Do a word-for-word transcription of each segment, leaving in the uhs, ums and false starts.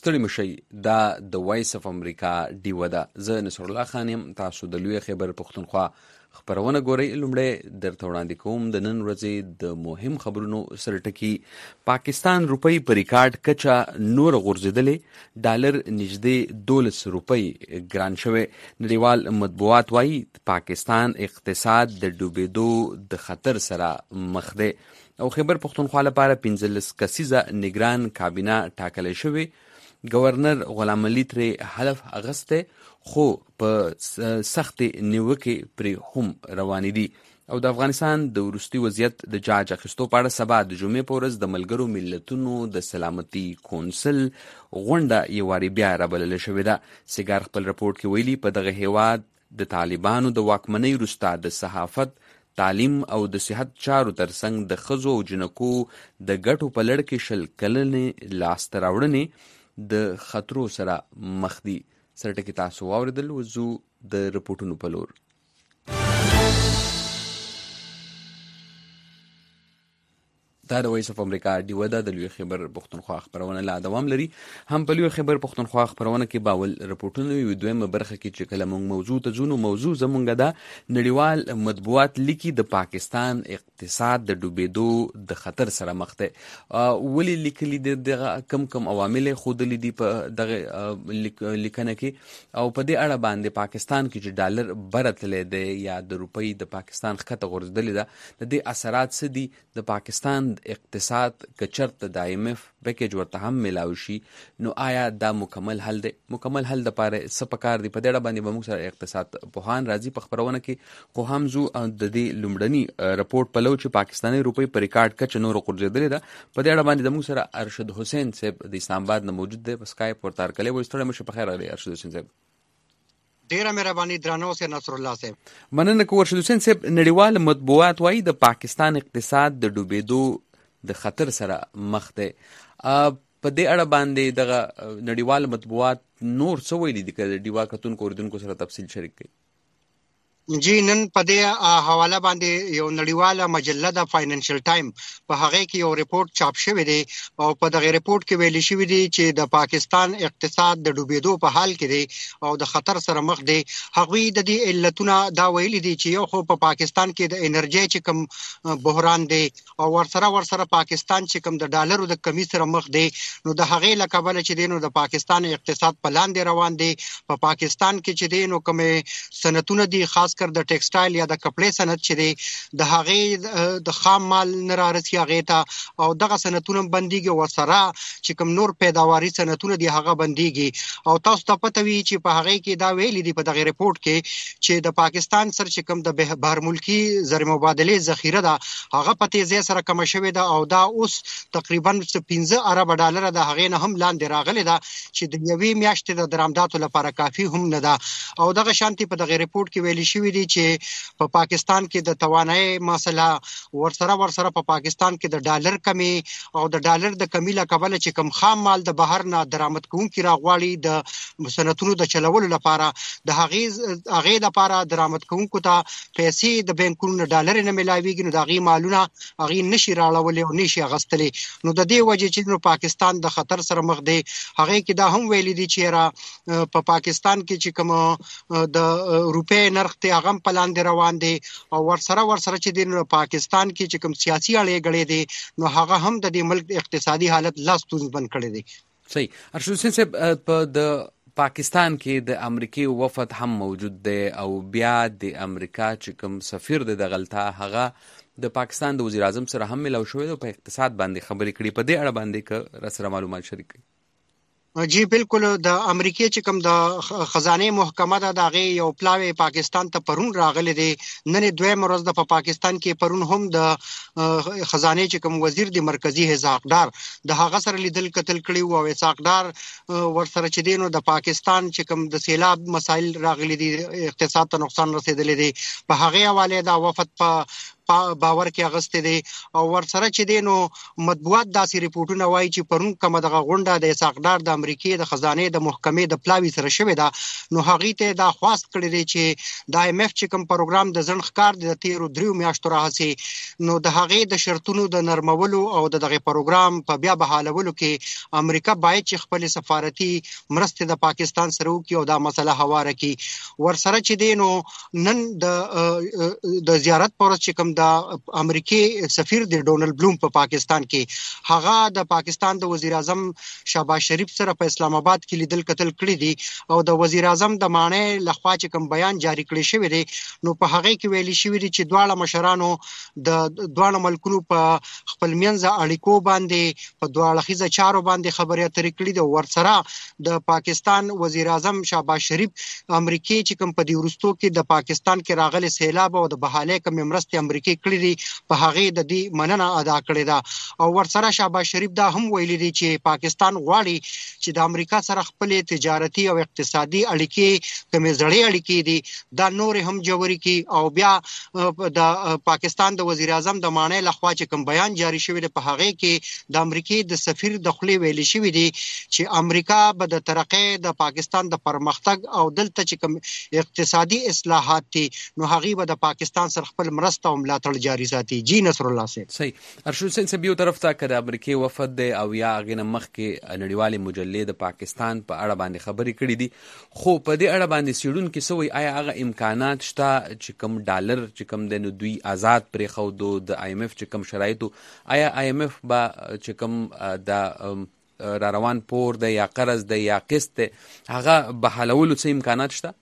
ستړي مشئ دا د وایس اف امریکا ډیوه ده. زه نصر الله خان یم. تاسو د لوی خیبر پښتونخوا خبرونه ګورئ. لومړی درته وړاندې کوم د نن ورځې د مهم خبرونو سرټکي. پاکستان روپۍ په ریکارډ کچه نور غورځېدلې، ډالر نږدې دولس روپۍ ګران شوی. نړیوال مطبوعات وایي پاکستان اقتصاد د ډوبېدو د خطر سره مخ دی او خیبر پښتونخوا لپاره پنځلس کسیزه نگران کابینه ټاکلی شوې. گورنر غلام علي ترې حلف اغستی خو په سختې نیوکې پرې هم روانې دي. او د افغانستان د وروستي وضعیت د جاج اخیستو په اړه سبا د جمعې په ورځ د ملګرو ملتونو د سلامتي کونسل غونډه یو وارې بیا رابلله شوې ده. سیګار خپل رپورټ کې ویلي په دغه هیواد د طالبانو د واکمنۍ وروسته د صحافت، تعلیم او د صحت چارو ترڅنګ د ښځو او جنکو د ګټو په لړ کې شل کلنې لاسته راوړنې د خطرو سره مخ دي. سرټکي تاسو واورېدل، وځو د رپورټونو په لور. دا د وایس اف امریکا ډیوه ده. د لوی خیبر پښتونخوا خبرونه لا دوام لري. هم په لوی خیبر پښتونخوا خبرونه کې باول رپورټونه وي. دویمه برخه کې چې کله موږ موضوع ته ځو نو موضوع زمونږ ده نړیوال مطبوعات لیکي د پاکستان اقتصاد د ډوبېدو د خطر سره مخ دی. ولې لیکلي دي؟ دغه کم کم عوامل ښودلي دي په دغه لیکنه کې او په دې اړه باندې پاکستان کې چې ډالر بره تللی دی یا د روپۍ د پاکستان ښکته غورځېدلې ده، د دې اثرات څه دي؟ د پاکستان اقتصاد که چرته د آی ایم ایف پیکیج ورته هم میلاو شي نو آیا دا مکمل حل دی؟ مکمل حل دپاره څه پکار دي؟ په دې اړه باندې به موږ سره اقتصاد پوهان راځي په خبرونه کې. خو هم زو د دې لومړني رپورټ پلو چې پاکستاني روپۍ په ریکارډ کچه نور غورځېدلې ده په دې اړه باندې د موږ سره ارشد حسین صاحب د اسلام آباد نه موجود دی. په سکایپ ورته هرکلی وایو. ستړی مشه، په خیر راغلی ارشد حسین صاحب. ډیره مهرباني درنو سه نصر الله صاحب. مننه کوم ارشد حسین صاحب. نړیوال مطبوعات وایي د پاکستان اقتصاد د ډوبېدو د خطر سره مخ دی. په دې اړه باندې دغه نړیوال مطبوعات نور څه ویلي دي؟ که د ډیوا کتونکو اوریدونکو سره تفصیل شریک کړي. جی نن په دې حواله باندې یو نړیواله مجله د فاینانشل ټایم په هغه کې یو ریپورت چاپ شوی دی او په دغه ریپورت کې ویل شوی دی چې د پاکستان اقتصاد د ډوبېدو په حال کې دی او د خطر سره مخ دی. هغوی د دې علتونه دا ویلي دي چې یو خو په پاکستان کې د انرژي چې کوم بحران دی او ورسره ورسره پاکستان چې کوم د ډالرو د کمی سره مخ دی نو د هغې له کبله چې دی نو د پاکستان اقتصاد په لاندې روان دی. په پاکستان کې چې دی نو کومې صنعتونه دي خاص کر د ټیکسټایل یا د کپړې صنعت چې دی د هغې د خام مال نه رارسي هغې ته او دغه صنعتونه بندېږي او ورسره چې کوم نور پیداواري صنعتونه دي هغه بندېږي. او تاسو ته پته وي چې په هغې کې دا ویلي دي په دغه ریپورټ کې چې د پاکستان سره چې کوم د بهرملکي زر مبادلې ذخیره ده هغه په تیزۍ سره کمه شوې ده او دا اوس تقریبا پنځه اربه ډالره د هغې نه هم لاندې راغلې ده چې د یوې میاشتې د درآمداتو لپاره کافي هم نه ده. او دغه شانتي په دغه ریپورټ کې ویلي شوي دي چې په پا پاکستان کې د توانایي مسله ورسره ورسره په پا پاکستان کې د ډالر کمی او د ډالر د کمی له کبله چې کم خام مال د بهر نه درآمد کوونکي راغواړي د صنعتونو د چلولو لپاره د هغې هغې لپاره درآمد کوونکو ته پیسې د بانکونو نه ډالر نه میلاویږي نو د هغې مالونه هغې نشي راړولی او نشي اخیستلی. نو د دې وجې چې نو پاکستان د خطر سره مخ دی. هغې کې دا هم ویلي دي چې را په پاکستان کې چې کوم د روپۍ نرخ دی هغه په لاندې روان دی او ورسره ورسره چې دی نو پاکستان کې چې کوم سیاسي اړې ګړې دی نو هغه هم د دې ملک اقتصادي حالت لا ستونزمن کړی دی. صحیح. ارشد حسین صاحب، په د پاکستان کې د امریکای وفد هم موجود دی او بیا د امریکا چې کوم سفیر دی د غلطه هغه د پاکستان د وزیر اعظم سره هم ملاو شوی دی په اقتصاد باندې خبرې کړي. په دې اړه باندې که را سره معلومات شریک کړي. جی بالکل. د امریکای چې کوم د خزانه محکمه ده د هغې یو پلاوی پاکستان ته پرون راغلی دی. نن دویم ورځ ده په پاکستان کې. پرون هم د خزانه چې کوم وزیر دی مرکزی حسابدار د هغه سره لیدل کتل کړي او حسابدار ورسره چې دی نو د پاکستان چې کوم د سیلاب مسایل راغلي دي اقتصاد ته نقصان رسیدلی دی په هغې حواله دا وفد په باور کې اغسته دي او ورسره چې دي نو مطبوعات داسې ریپورتونه وایي چې پرون کومه دغه غونډه د اسحاقدار د امریکای د خزانه د محکمې د پلاوی سره شوې ده نو هغه ته دا خواست کړی دی چې د آی ایم ایف چې کوم پروګرام د ځن ښکار د تیرو دریو میاشتو راهسي نو د هغه د شرطونو د نرمولو او د دغه پروګرام په بیا بحالولو کې امریکا باید چې خپل سفارتي مرسته د پاکستان سره وکړي او دا مسله هواره کړي ورسره چې دی نو نن د د زیارت پر چې کوم د امریکای سفیر د ډونلډ بلوم په پاکستان کې هغه د پاکستان د وزیر اعظم شهباز شریف سره په اسلام آباد کې لیدل کتل کړی دي او د وزیر اعظم د معنی لخوا چې کوم بیان جاری کړی شوی دی نو په هغه کې ویلي شوی دی چې دواړه مشرانو د دواړه ملکونو په خپل منځ اړیکو باندې په دواړه خيزه چارو باندې خبرې اترې کړې دي ورسره د پاکستان وزیر اعظم شهباز شریف امریکای چې کوم په دی ورستو کې د پاکستان کې راغلي سیلاب او د بحاله کوم مرستې امریکای کړې دي په هغه د دې مننه ادا کړې ده او ورسره شهباز شریف دا هم ویلي دي چې پاکستان غواړي چې د امریکا سره خپل تجارتي او اقتصادي اړیکې کوم زړې اړیکې دي دا نور هم جوړي کی او بیا د پاکستان د وزیر اعظم د معنی لخوا چې کوم بیان جاری شوی دی په هغه کې د امریکای د سفیر د خلی ویل شوی دی چې امریکا به د ترقی د پاکستان د پرمختګ او دلته چې کوم اقتصادي اصلاحات دي نو هغه به د پاکستان سره خپل مرسته او ملاتړ جاری ساتي جی نصر الله صاحب صحیح ارشد حسین صاحب یو طرف ته کړه امریکای وفد دی او یا غنه مخ کې نړیوالې مجلې د پاکستان په اړه باندې خبرې کړې دي خو په دې اړه باندې سیډون کې سوې آیا هغه امکانات شته چې کوم ډالر چې کوم د دوی آزاد پرې خو د آی ایم ایف چې کوم شرایطو آیا آی ایم ایف با چې کوم د را روان پور د یا قرض د یا قسط هغه بحالولو څه امکانات شته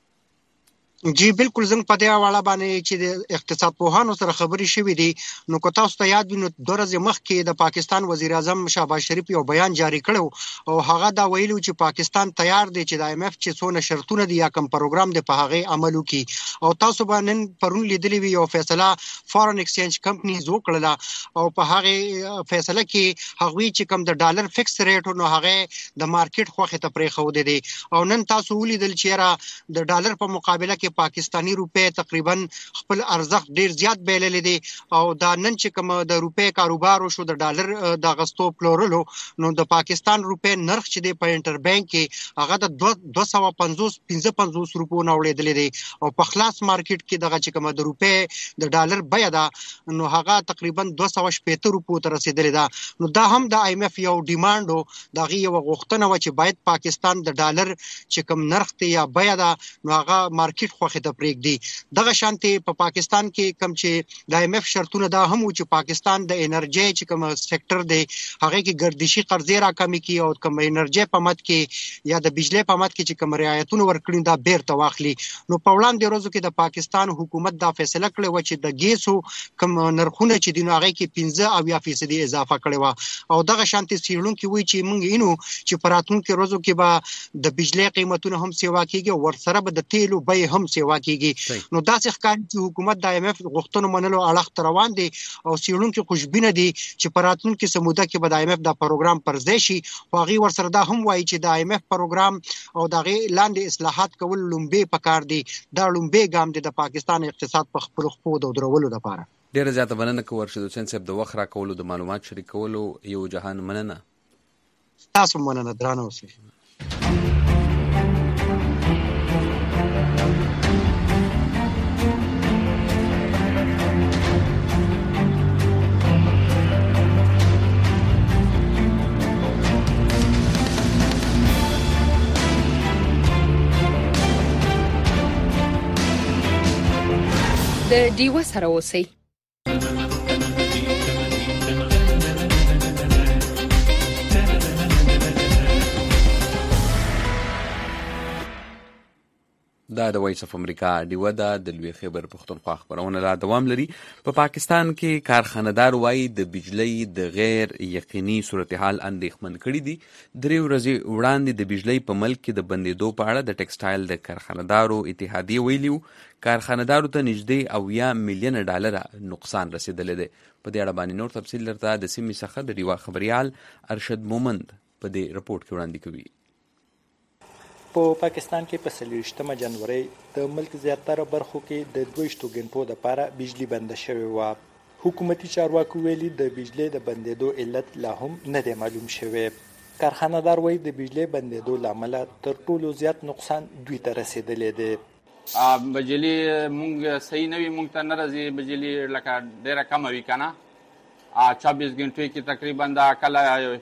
جی بالکل زنګ په دې حواله باندې چې د اقتصاد پوهانو سره خبرې شوې دي نو کو تاسو ته یاد وینو دوه ورځې مخکې د پاکستان وزیر اعظم شهباز شریف یو بیان جاری کړو او هغه دا ویلو چې پاکستان تیار دی چې د آی ایم ایف چې څونه شرطونه دي یا کوم پروګرام دی په هغه عمل وکړي او تاسو باندې پرون لیدلې وی یو فیصله فورن ایکسچینج کمپنیز وکړه او په هغه فیصله کې هغه چې کوم د ډالر فکس ریټ نو هغه د مارکیټ خوخه ته پرې خو دي او نن تاسو ولیدل چې را د ډالر په مقابله کې پاکستانی روپے تقریبا خپل ارزښت ډیر زیات بیلل دي او دا نن چې کوم د روپے کاروبار شو د ډالر د غستو پلورلو نو د پاکستان روپے نرخ چې د انټر بانک کې هغه د دوه سوه پنځوس پنځوس روپو نه وړېدل دي او په خلاص مارکیټ کې دغه چې کوم د روپے د ډالر بیه ده نو هغه تقریبا دوه سوه شپږ روپو ته رسیدلې ده نو دا هم د آی ایم ایف یو ډیماند دغه یو غوښتنه و چې باید پاکستان د ډالر چې کوم نرخ ته یا بیه ده نو هغه مارکیټ خوخه ته پرېږدي دغه شانتي په پا پاکستان کې کم چې د آی ایم ایف شرطونه دا هم چې پاکستان د انرژي چې کوم سېکټر دی هغه کې گردشي قرضې را کمی کی او کوم انرژي په مت کې یا د بجلی په مت کې چې کوم رعایتونه ورکړي دا بیرته واخلي نو په وړاندې ورځو کې د پاکستان حکومت دا فیصله کړې و چې د ګیسو کوم نرخونه چې دی نو هغه کې پنځه او یا فیصد اضافه کړي و او دغه شانتي سیړون کې وی چې مونږ اینو چې پراتون کې ورځو کې به د بجلی قیمتونه هم سیوا کیږي ورسره به د تیلو بیه هم سیوا کیږي نو داسې ښکاري چې حکومت د آی ایم ایف غوښتنو منلو اړخ روان دي او سیړونکو خوشبینه دي چې په راتلونکي سموده کې به د آی ایم ایف دا پروګرام پرځای شي خو هغه ورسره دا هم وایي چې د آی ایم ایف پروګرام او دغه لاندې اصلاحات کول لومبه پکار دي دا لومبه ګام دي د پاکستان اقتصاد په خپل خپو د درولو لپاره ډیره زیاته مننه کوم ورشد حسین صاحب د وخت را کولو د معلومات شریکولو یو جهان مننه تاسو مننه درانه اوسئ د ډیوه سره اوسئ. دا د وایس اف امریکا ډیوه ده د لوی خیبر پښتونخوا خبرونه لا دوام لري. په پا پاکستان کې کارخانه‌دار وایي د بجلی د غیر یقیني صورتحال اندېښمن کړي دي. درې ورځې وړاندې د بجلی په ملک کې د بندېدو په اړه د ټیکسټایل د کارخانه‌دارو اتحادیې ویلي وو. کارخانه‌دارو ته نږدې اویا میلیونه ډالره نقصان رسېدلی دی. په دې اړه باندې نور تفصیل درته د سیمې څخه د ډیوه خبریال ارشد مومند په دې رپورټ کې وړاندې کوي. په پاکستان کې په څلوېښتمه جنورۍ د ملک زیاتره برخو کې د دوه ویشتو غنټو لپاره بجلی بنده شوې وه. حکومتي چارواکو ویلي د بجلی د بندېدو علت لا هم نه دی معلوم شوی. کارخانه‌دار وایي د بجلی بندېدو له امله تر ټولو زیات نقصان دوی ته رسېدلی دی. بجلی مونږ صحیح نه وي، مونږ ته نه راځي بجلی، لکه ډېره کمه وي که نه. چوبیس ګنټې کې تقریبا دا کله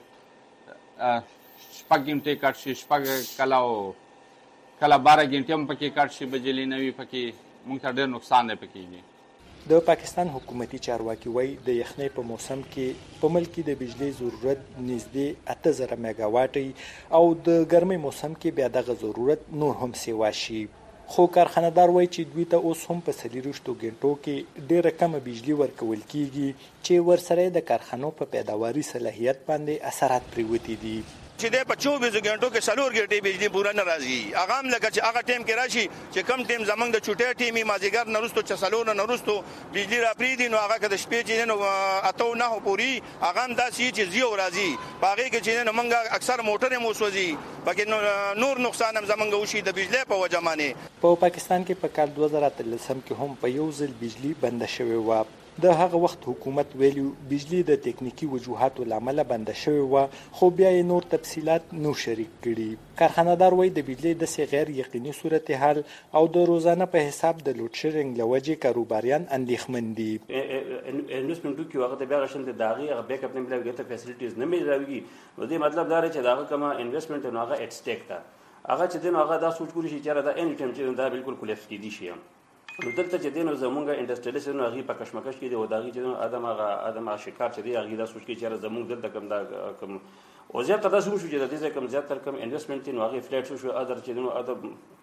شپږ ګنټې کټ شي، شپږ کله کله باره ګنټې هم پکې کټ شي، بجلی نه وي پکې، مونږ ته ډېر نقصان دی پکې. د پاکستان حکومتي چارواکي وایي د یخنۍ په موسم کې په ملک کې د بجلی ضرورت نږدې اته زره میګاواټ او د ګرمۍ موسم کې بیا دغه ضرورت نور هم سیوا شي. خو کارخانه‌دار وایي چې دوی ته اوس هم په څلېرویشتو ګنټو کې ډېره کمه بجلی ورکول کیږي چې ورسره د کارخانو په پیداواري صلاحیت باندې اثرات پرېوتي دي. چې د په چوبیس غنټو کې څلور غنټې بجلی پوره نه راځي. هغه هم لکه چې هغه ټیم کې راشي چې کم ټیم زمونږ د چوټۍ ټیم یې مازدیګر نه وروسته چې څلور نه وروسته بجلی را پرېږدي، نو هغه که د شپې چې نو اته نهو پورې هغه هم داسې چې زیو راځي. په هغې کې چې نو موږ اکثر موټرې مو سوځي، پکې نور نقصان هم زمونږ وشي د بجلی په وجه باندې. په پاکستان کې په کال دوه زره اتلسم کې هم په یو ځل بجلی بنده شوې وه. د هغه وخت حکومت ویلي بجلی د تکنیکی وجوهاتو له امله بنده شوې وه، خو بیا یې نور تفصیلات نو شریک کړي. کارخانه‌دار وایي د بجلی داسې غیر یقیني صورتحال او د روزانه په حساب د لوډ شیډینګ له وجې کاروباریان اندېښمن دي. انویسټمنټ کې هغه ته بیا غشن د داغي هغه بیک اپ نه ملایږي، ته فیسیلیټیز نه ملایږي. نو دې مطلب دا دی چې داغه کما انویسټمنټ نو هغه اټ سټیک ده. هغه چې دین هغه دا سوچ کولی شي چې دا ان ټیم چې دا بالکل کولیپس کیدی شي. نو دلته چې دین زمونږ انډستریالیست نو هغه په کشمکش کې دی او داغي چې ادم هغه ادم شکار چې دی هغه دا سوچ کوي چې زمونږ دلته کم دا کم او زیات تر تاسو شو چې د دې کم زیات تر کم انویسټمنټ نو هغه فلیټ شو ادر چې نو ادم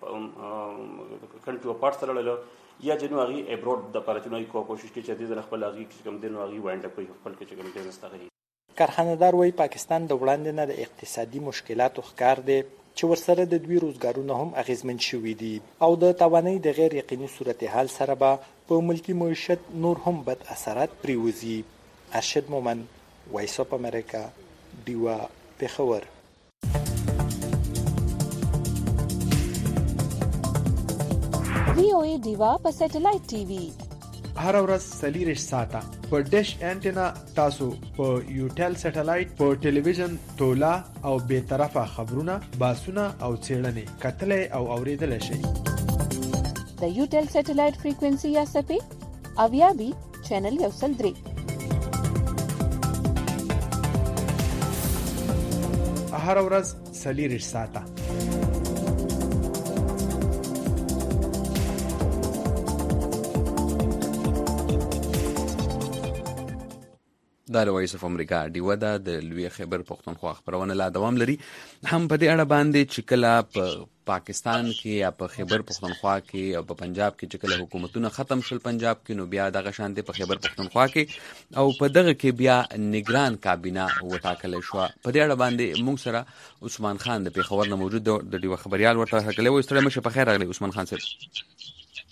کنټرول پارټ سره له یا چې نو هغه ابروډ د پارچنوي کو کوشش کوي چې د خپل هغه کم دین هغه وایند کوي خپل کې چې کوم بزنس تغیر. کارخانه‌دار وایي پاکستان د وړاندې نه د اقتصادي مشکلاتو ښکار دی چې ورسره د دوی روزګارونه هم اغیزمن شوي دي او د توانایي د غیر یقیني صورتحال سره به په ملکي معیشت نور هم بد اثرات پریوزي. ارشد مومن، وایس اف امریکا، ډیوا، پېښور. وی او ای ډیوا په سټلایټ ټي وي هر ورځ څلېرویشت ساعته په ډش انټینا تاسو په یوټل سټلایټ په ټلویزیون تولا او بې طرفه خبرونه، باسونه او څېړنې کتلی او اورېدلی شئ. د یوټل سټلایټ فریکوینسي یا څپې اویا بي چینل یو سل درې. هر ورځ څلېرویشت ساعته دا له وایس اف امریکا ډیوه ده د لوی خیبر پښتونخوا خبرونه لا دوام لري. هم په دې اړه باندې چې کله په پاکستان کې یا په خیبر پښتونخوا کې او په پنجاب کې چې کله حکومتونه ختم شول پنجاب کې، نو بیا دغه شانتي په خیبر پښتونخوا کې او په دغه کې بیا نگران کابینه وټاکل شو. په دې اړه باندې موږ سره عثمان خان د پیښور نه موجود د ډیوه خبريال ورته هکله وي. ستړي مشه په خیر راغلی عثمان خان صاحب.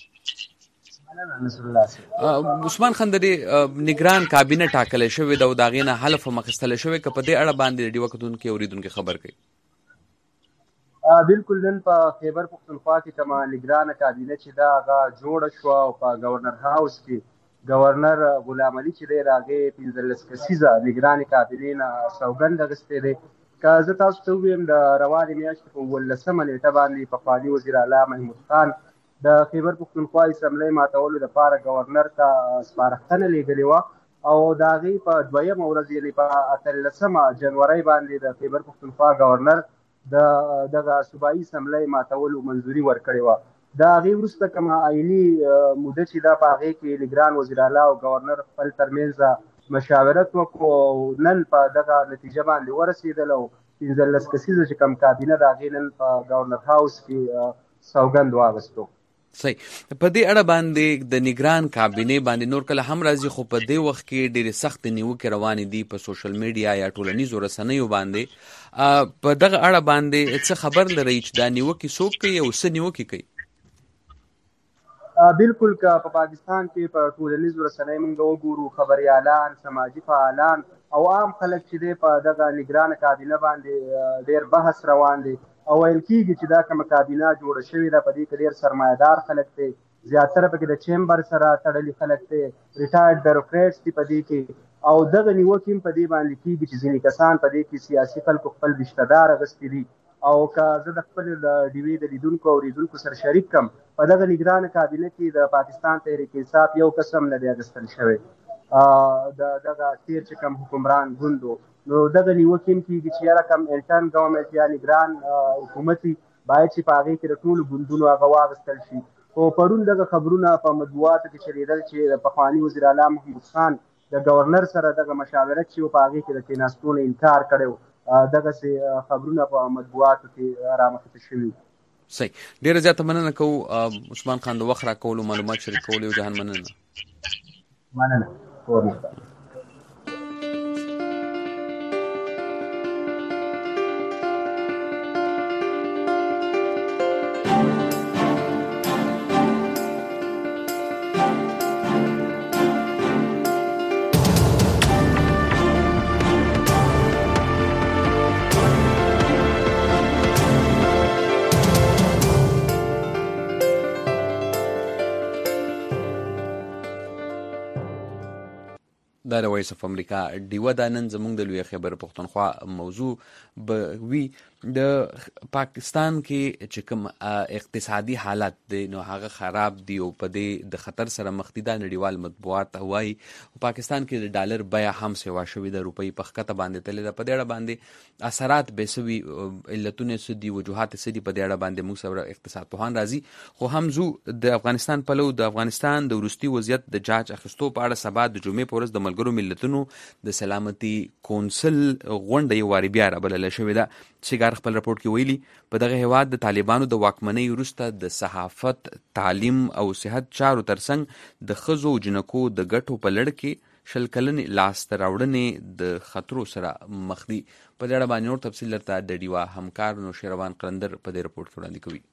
عثمان خان د نگران کابینه ټاکل شوې ده او د هغې نه حلف هم اخیستلی شوی، که په دې اړه باندې د ډیوه کتونکي اورېدونکي خبر کوي. بالکل نن په خیبر پښتونخوا کې کومه نگران کابینه چې ده هغه جوړه شوه او په گورنر هاوس کې گورنر غلام علي چې دی د هغې پنځلس کسیزه نگران کابینې نه سوګند اخیستی دی. که زه تاسو ته ووایم د روانې میاشتې په اوولسمه نیټه باندې پخواني وزیر اعلی محمود خان د خیبر پښتونخوا اسمبلۍ ماتولو لپاره گورنر ته سپارښتنه لیږلې وه او د هغې په دویمه ورځ یعنې په اتلسمه جنورۍ باندې د خیبر پښتونخوا گورنر د دغه صوبایي اسمبلۍ ماتولو منظوري ورکړې وه. د هغې وروسته کومه آیلي موده چې ده په هغې کې نګران وزیر اعلی او گورنر خپل ترمنځ مشاورت وکړو او نن په دغه نتیجه باندې ورسېدل او پنځلس کسیزه چې کوم کابینه د هغې نن په گورنر هاوس کې سوګند واخیستو. صحیح. په دې اړه باندې د نگران کابینې باندې نور کله هم راځي، خو په دې وخت کې ډېرې سختې نیوکې روانې دي په سوشل میډیا یا ټولنیزو رسنیو باندې. په دغه اړه باندې څه خبر لرئ چې دا نیوکې څوک کوي او څه نیوکې کوي؟ بالکل که په پاکستان کې په ټولنیزو رسنیو موږ وګورو، خبریالان، سماجي فعالان او عام خلک چې دی په دغه نگران کابینه باندې ډېر بحث روان دی او ویل کېږي چې دا کومه کابینه جوړه شوې ده په دې کې ډېر سرمایهدار خلک دی زیاتره پکې د چیمبر سره تړلي خلک دي، ریټایرډ بیوروکریټس دي په دې کې، او دغه نیوکې هم په دې باندې کېږي چې ځینې کسان په دې کې سیاسي خلکو خپل رشته دار اخیستي دي. او که زه د خپل ډیوې د لیدونکو او اوریدونکو سره شریک کړم، په دغه نگرانه کابینه کې د پاکستان تحریک انصاف یو قسم نه دی اخیستل شوی د دغه تیر چې کوم حکمران ګوند و. نو دغه نیوکې هم کېږي چې یاره کوم انټرن ګورنمنټ یا نگران حکومت باید چې په هغې کې د ټولو ګوندونو هغه واخیستل شي. خو پرون دغه خبرونه په مطبوعاتو کې چلېدل چې پخواني وزیر اعلی محمود خان د گورنر سره دغه مشاورت چې په هغې کې د کېناستو نه انکار کړی و، دغسې خبرونه په مطبوعاتو کې رامخته شوي. صحیح، ډېره زیاته مننه کوو عثمان خان د وخت راکولو، معلومات شریکولو. یو جهان مننه. مننه کور مختار. دا د وایس اف امریکا ډیوه دا نن زموږ د لوی خیبر پښتونخوا موضوع به وي. د پاکستان کې چې کوم اقتصادي حالت دی نو هغه خراب دی او په دې د خطر سره مخ دي. دا نړیوال مطبوعات وایي پاکستان کې د ډالر بیه هم سیوا شوې ده، روپۍ په ښکته باندې تللې ده. په دې اړه باندې اثرات به څه وي، علتونه څه دي، وجوهات څه دي، په دې اړه باندې موږ سره اقتصاد پوهان راځي. خو هم زو د افغانستان پلو د افغانستان د وروستي وضعیت د جاج اخیستو په اړه سبا د جمعې په ورځ د ملګرو ملتونو د سلامتي کونسل غونډه یو واري بیا رابلله شوې ده. سیګار خپل رپورټ کې ویلي په دغه هیواد د طالبانو د واکمنۍ وروسته د صحافت، تعلیم او صحت چارو ترڅنګ د ښځو او جنکو د ګټو په لړ کې شل کلنې لاسته راوړنې د خطرو سره مخ دي. په دې اړه باندې نور تفصیل درته د ډیوا همکار نوشیروان قلندر په دې رپورټ کې وړاندې کوي.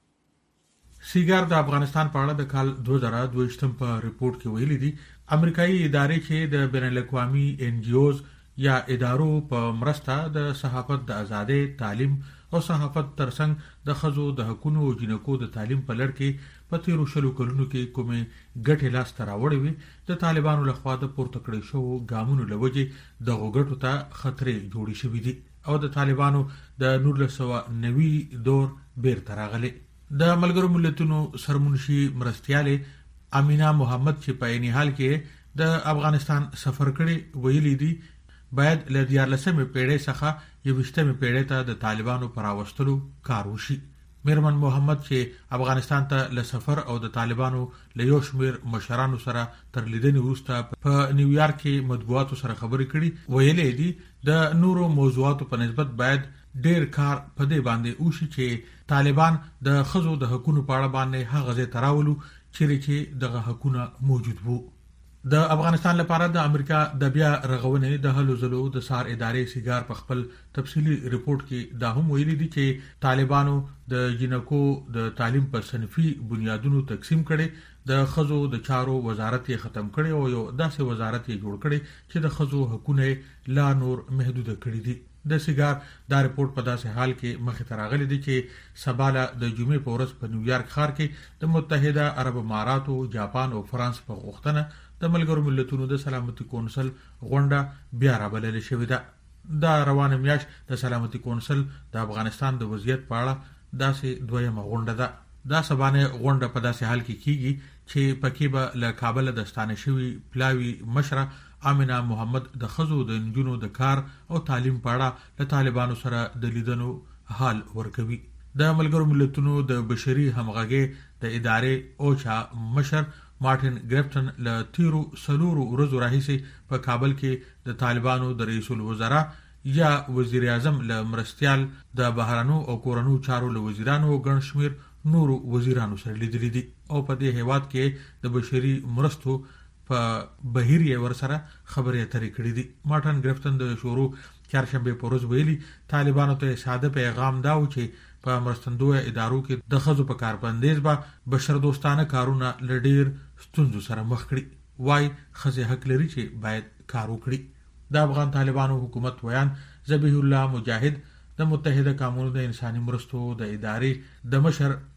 سیګار د افغانستان په اړه د کال دوه زره دوه ویشتم په رپورټ کې ویلي دي امریکایي ادارې چې د بین الاقوامي ان جی اوز یا ادارو په مرسته د صحافت د ازادۍ، تعلیم او صحافت ترڅنګ د ښځو د حقونو او جنکو د تعلیم په لړ کې په تیرو شلو کلونو کې کومې ګټې لاسته راوړې وي، د طالبانو لخوا د پورته کړی شوو ګامونو له وجې دغو ګټو ته خطرې جوړې شوي دي او د طالبانو د نولس سوه نوي دور بیرته راغلی. د ملګرو ملتونو سرمنشي مرستیالې امینا محمد چې په عیني حال کې د افغانستان سفر کړی ویلي دي باید له دیارلسمې پیړۍ څخه یویشتمې پیړۍ ته د طالبانو پر راوستلو کار وشي. میرمن محمد چې افغانستان ته له سفر او د طالبانو له یو شمېر مشرانو سره تر لیدنې وروسته په نیویارک کې مطبوعاتو سره خبرې کړي، ویلې دي د نورو موضوعاتو په نسبت باید ډېر کار په دې باندې وشي چې طالبان د ښځو د حقونو په اړه باندې هغه ځای ته راولو چیرې چې دغه حقونه موجود وو. د افغانستان لپاره د امریکا د بیا رغونې د هلو ځلو د سار ادارې سیګار په خپل تفصیلی رپورټ کې دا هم ویلي دي چې طالبانو د جنکو د تعلیم په صنفي بنیادونو تقسیم کړي، د ښځو د چارو وزارت یې ختم کړي او یو داسې وزارت یې جوړ کړي چې د ښځو حقونه لا نور محدود کړي دي. د سیګار دا رپورټ په داسې حال کې مخې ته راغلی دی چې سباله د جمعې په ورځ په نیویارک ښار کې د متحده عرب اماراتو، جاپان او فرانس په غوښتنه د ملګرو ملتونو د سلامتي کونسل غونډه بیا رابللې شوې ده. دا روانه میاشت د سلامتي کونسل د افغانستان د وضعیت په اړه داسې دویمه غونډه ده. دا سبانه غونډه په داسې حال کې کیږي چې پکې به له کابل د ستانه شوي پلاوي مشره امینا محمد د ښځو د نجونو د کار او تعلیم په اړه له طالبانو سره د لیدنو حال ورکوي. د ملګرو ملتونو د بشري همغږۍ د ادارې اوچا مشر مارټین ګریفټن له تیرو څلورو ورځو راهیسې په کابل کې د طالبانو د رئیس الوزرا یا وزیر اعظم له مرستیال، د بهرنیو او کورنیو چارو له وزیرانو او ګڼ شمېر نورو وزیرانو سره لیدلي دي او په دې هیواد کې د بشري مرستو په بهیر یې ورسره خبرې اترې کړې دي. مارټن ګریفټن د شروع چهارشنبې په ورځ ویلي طالبانو ته ساده پیغام دا و چې په مرستندویه ادارو کې د ښځو په کاربندیز به بشردوستانه کارونه له ډېر ستونزو سره مخ کړي. وای ښځې حق لري چې باید کار وکړي. د افغان طالبانو حکومت ویان ذبیح الله مجاهد د متحده قومونو د انساني مرستو د ادارې د مشر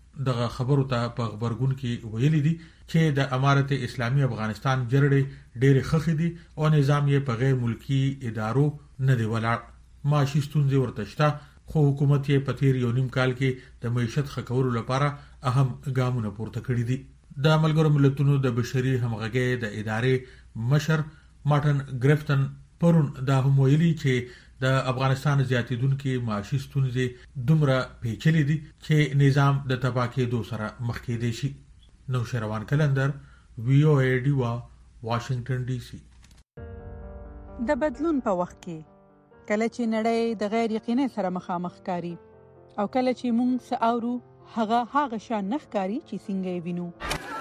دغه خبرو ته په خبرګون کې ویلي دي چې د امارت اسلامي افغانستان جرړې ډېرې خخې دي او نظام یې په غیر ملکی ادارو نه دی ولاړ. معاشي ستونزې ورته شته، خو حکومت یې په تیر یو نیم کال کې د معیشت ښه کولو لپاره اهم ګامونه پورته کړي دي. د ملګرو ملتونو د بشري همغږۍ د ادارې مشر مارټن ګریفتن پرون دا هم ویلي چې د افغانستان زیاتیدونکو معاشي ستونزې دومره پیچلې دي چې نظام د تباه کېدو سره مخ کېدی شي. نوشروان کلندر، وی او ای ډیوا، واشنگټن ډي سي. د بدلون په وخت کې کله چې نړۍ د غیر یقیني سره مخامخ کاری او کله چې موږ ساورو هغه هغه شان نه ښکاری چې څنګه یې وینو،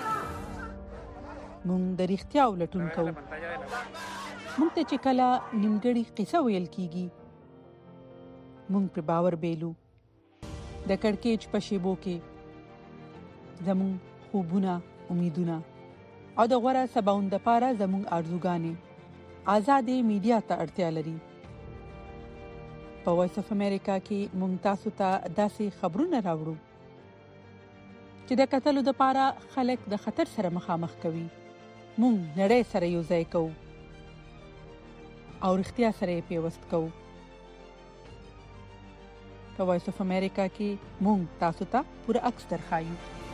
موږ د رښتیا ولټون کوو. موږ ته چې کله نیمګړی قصه ویل کیږي موږ پر باور بیلو. د کړکېچ په شیبو کې زموږ خوبونه، امیدونه او د غوره سباوند لپاره زموږ آرزوګانې آزادې میډیا ته اړتیا لري. په وایس اف امریکا کې موږ تاسو ته داسې خبرونه راوړو چې د کتلو لپاره خلک د خطر سره مخامخ کوي. موږ نړۍ سره یو ځای کوو او رښتیا سره یې پیوست کوو. په وایس اف امریکا کې موږ تاسو ته پوره عکس درخایو.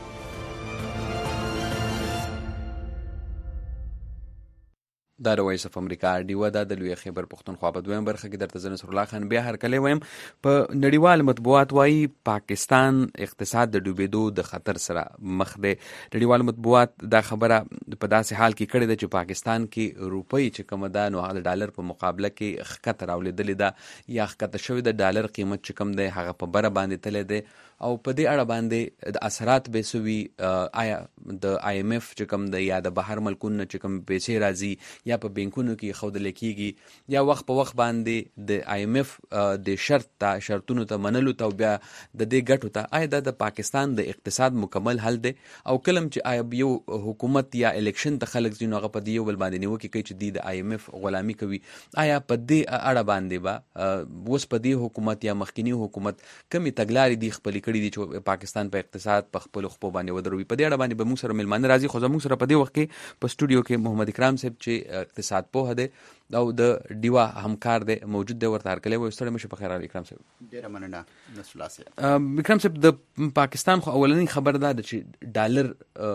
دا د وایس اف امریکا ډیوه ده د لوی خیبر پښتونخوا په دویم برخه کې درته زه نصر الله خان بیا هر کله وایم. په نړیوال مطبوعات وایي پاکستان اقتصاد د ډوبېدو د خطر سره مخ دی. نړیوال مطبوعات دا خبره په داسې حال کې کړې ده چې پاکستان کې روپۍ چې کومه ده نو د ډالر په مقابله کې ښکته راولېدلې ده یا ښکته شوې ده. ډالر قیمت چې کوم دی هغه په بره باندې تللی دی او په دې اړه باندې د اثرات به سوي آیا د آی ایم ایف چې کوم دی یا د بهر ملکونو چې کوم پیسې راځي یا په بانکونو کې ښودل کېږي یا وخت په وخت باندې د آی ایم ایف د شرط ته شرطونو ته منلو ته او بیا د دې ګټو ته آیا دا د پاکستان د اقتصاد مکمل حل دی او کلم چې آیا یو حکومت یا الیکشن ته خلک ځي نو هغه په دې یو بل باندې نیوکې کوي چې دی د آی ایم ایف غلامي کوي. آیا په دې اړه باندې به اوس په دې حکومت یا مخکینی حکومت کمی تګلارې دي خپلې کړي دي چې پاکستان په اقتصاد په خپل خپو باندې ودروي؟ په دې اړه باندې به موږ سره ملمانه راځي. خو زموږ سره په دې وخت کې په سټوډیو کې محمد اکرام صاحب چې اقتصاد پوه دی او د ډیوا همکار دی موجود دی، ورته هرکلی وایو. ستړی مشه په خیر علي اکرام صاحب. ډېره مننه نصر الله صاحب. اکرام صاحب د پاکستان خو اولنۍ خبر دا ده چې ډالر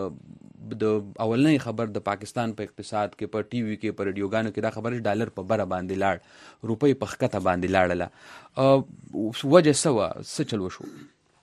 د اولنۍ خبر د پاکستان په اقتصاد کې په ټي وي کې په رادیوګانو کې دا خبره چې ډالر په بره باندې لاړ، روپۍ په ښکته باندې لاړله. وجه څه وه؟ څه چل وشو؟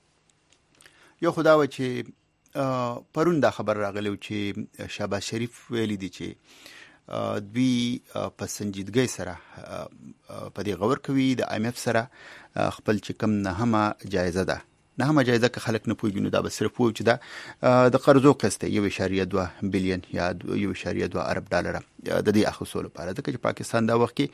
یو خو دا و چې پرون دا خبر راغلی چې شهباز شریف ویلي دي چې دوی په سنجیدګۍ سره په دې غور کوي د آی ایم ایف سره خپل چې کوم نهمه جایزه ده نهمه جایزه که خلک نه پوهېږي نو دا به صرف ووایو چې دا د قرضو قسط دی یو اشاریه دوه بلیون یا یو اشاریه دوه ارب ډالره د دې اخیستو لپاره، ځکه چې پاکستان دا وخت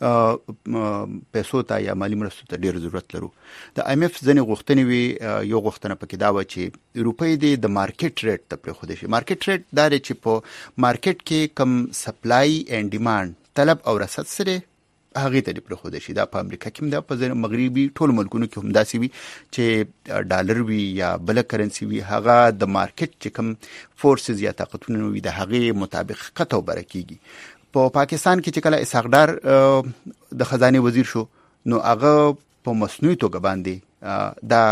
کې پیسو ته یا مالي مرستو ته ډېر ضرورت لرو. د آی ایم ایف ځینې غوښتنې وي، یو غوښتنه پکې دا وه چې روپۍ دې د مارکیټ ریټ ته پرېښودی شي. مارکیټ ریټ دا دی چې په مارکیټ کې کم سپلای اینډ ډیمانډ طلب او رسد سره هغه ته دی پرخوده شي. دا په امریکا کې هم دا په ځینو مغربي ټول ملکونو کې هم داسې وي چې ډالر وي یا بل کرنسي وي، هغه د مارکیټ چې کوم فورسز یا طاقتونه وي د هغه مطابق قطع او برکیږي. په پاکستان کې چې کله اسحاق ډار د خزانه وزیر شو نو هغه په مصنوعي توګه باندې دا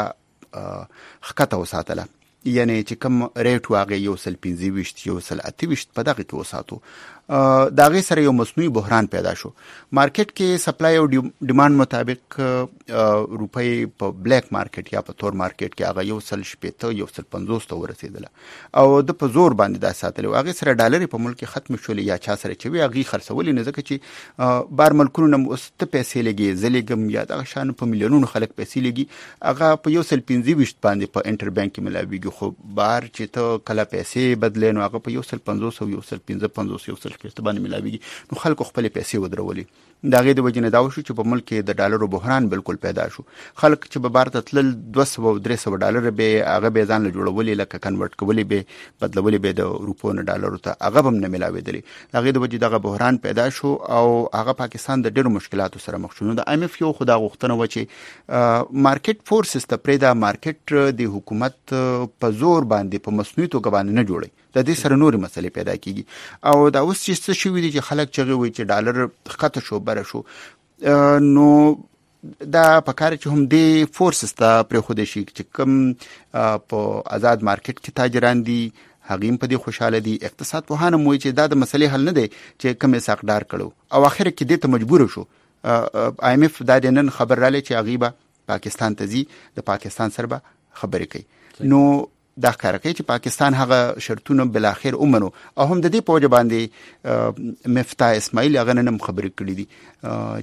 خطه وساتله، یعنی چې کوم ریټ واغې یو سل پنځه ویشت یو سل اته ویشت په دغه کې وساتو. دا غي سره یو مصنوعي بحران پیدا شو. مارکیټ کې سپلای او ډیماند مطابق روپۍ په بلیک مارکیټ یا په تور مارکیټ کې هغه یو سل شپېته یو سل پنځوس ته ورسېدله او د په زور باندې دا ساتلی. هغه سره ډالر په ملک ختم شول یا چا سره چې وی هغه خرڅولې نه، ځکه چې بار ملکونو نه مست پیسې لګي زلګم یا د شان په میلیونونو خلک پیسې لګي، هغه په یو سل پنځه ویشت باندې په انټر بانک کې ملاويږي. خو بار چې ته کله پیسې بدلې نو هغه په یو سل پنځوس او یو سل پنځه پنځوس یو سل کې باندې ملاويږي نو خلکو خپل پیسې ودرولې دا غي د وجنه دا وشو چې په ملک کې د ډالرو بحران بالکل پیدا شو خلک چې به بار ته تل دوه سوه او درې سوه ډالر به هغه به ځان له جوړولې لکه کنورټ کولې به بدلولې به د روپو نه ډالرو ته هغه هم نه ملاوېدلې دا غي د وجې دغه بحران پیدا شو او هغه پاکستان د ډېرو مشکلاتو سره مخ شو نو د ایم اف یو خدا غوښتنه و چې مارکیټ فورسز ته پرې دا مارکیټ د حکومت په زور باندې په مصنوعي توګه باندې نه جوړي د دې سره نورې مسلې پیدا کیږي او دا اوس چې څه شوي دي چې خلک چغې وایي چې ډالر خطه شو بره شو نو دا په کار چې هم دی فورسز ته پرېښودی شي چې کوم په آزاد مارکیټ کې تاجران دي هغه په دې خوشاله دي اقتصاد پوهان هم وایي چې دا د مسلې حل نه دی چې کوم ساقدار کړو او اخر کې دې ته مجبور شو آی ایم ایف دا د نن خبر رالی چې هغه به پاکستان ته ځي د پاکستان سره به خبرې کوي نو دا ښکاره کوي چې پاکستان هغه شرطونه بلاخر ومنو او هم د دې په وجه باندې مفتاح اسماعیل هغه نن هم خبرې کړې دي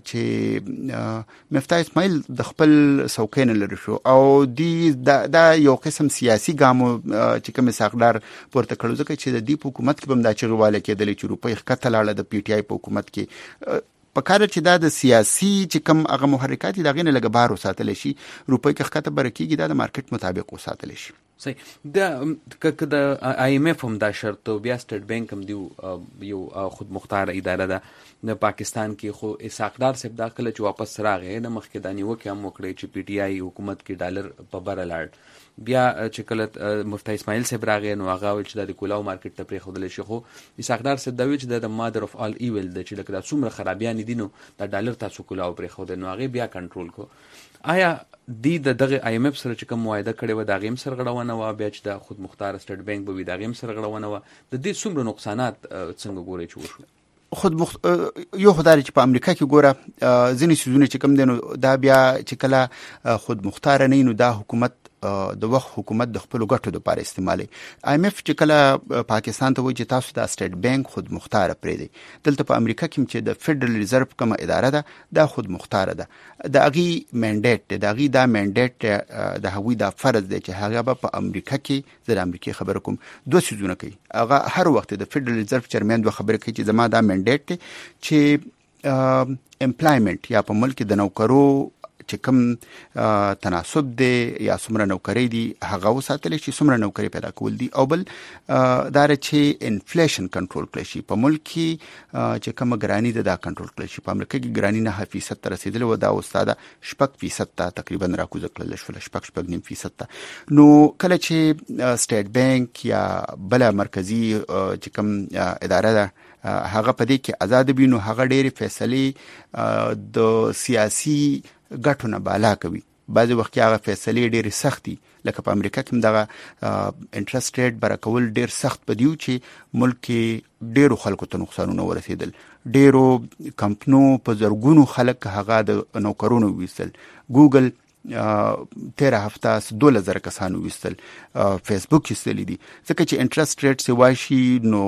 چې مفتاح اسماعیل د خپل څوکۍ نه لرې شو او دی دا, دا یو قسم سیاسي ګام چې کوم ساقدار پورته کړو ځکه چې د دې په حکومت کې به هم دا چغې والی کېدلې چې روپۍ ښکته لاړه د پی ټي آی په حکومت کې په کار چې دا د سیاسي چې کوم هغه محرکات دي دا غینه لګ بار وساتل شي روپۍ کې ښکته برکیږي دا د مارکیټ مطابق وساتل شي صحیح د ک د آی ایم ایف هم دا شرط بیا سټیټ بانک هم دی یو خود مختار اداره ده د پاکستان کې خو اسحاقدار صاحب داخله چې واپس راغی د مخکې د نیوکه هم وکړي چې پی ټی آی حکومت کې ډالر په بره لاړ بیا چې کله مفتاح اسماعیل صاحب راغی نو هغه ول چې د کولاو مارکیټ ته پرېښودل شي خو اسحاقدار صاحب دا وی چې د مادر اف آل ایول د چې لکه د څومره خرابیان دي نو د ډالر تاسو کولاو پرېښودل نو هغه بیا کنټرول کو آیا دی د دغه آی ایم ایف سره چې کوم معاهده کړې و دا غیم سرغړونه و بیا چې د خود مختار سټیټ بانک به وي دا غیم سرغړونه و د دې څومره نقصانات څنګه ګوري چې وشو خود مخ... یو خدای چې په امریکا کې ګوره ځینې سيزونه چې کم دي نو دا بیا چې کله خود مختار نه نو دا حکومت د وخت حکومت د خپل ګټو لپاره استعمالي آی ایم ایف چې کله پاکستان ته وایي چې تاسو د سټیټ بانک خود مختار پرې دی دلته په امریکا کې چې د فدرل ریزرو کومه اداره ده دا خود مختار ده د اغي منډیټ دی د اغي دا منډیټ د هغوی دا فرض دی چې هغه په امریکا کې د امریکای خبر کوم دوه سيزونه کوي هغه هر وخت د فدرل ریزرو چیرمن دوه خبره کوي چې زما دا منډیټ دی چې امپلایمنت یا په ملک د نوکرو چې کوم تناسب دی یا څومره نوکری دي هغه وساتل شي څومره نوکری پیدا کول دي او بل دا چې انفلیشن کنټرول کړي شي په ملک کې چې کوم ګرانی ده دا کنټرول کړي شي په امریکا کې ګرانی نه فیصد ته رسیدل و دا استاد شپږ فیصد ته تقریبا راکوز کړل شو شپږ شپږ نیم فیصد ته نو کله چې سټیټ بانک یا بل مرکزی چې کوم اداره ده هغه په دې کې آزاد بینو هغه ډېری فیصله د سیاسي ګټو نه بالا کوي بعضی وخت هغه فیصلې ډېرې سختي لکه په امریکا کې دغه انټرست ریټ برکول ډېر سخت پدیو چې ملک کې ډېرو خلکو ته نقصانونه ورسېدل ډېرو کمپنو په زرګونو خلک هغه د نوکرونو ویستل ګوګل تیره هفته دوله زره کسانو ویستل فیسبوک ایستلی دي ځکه چې انټرست ریټ سی واشي نو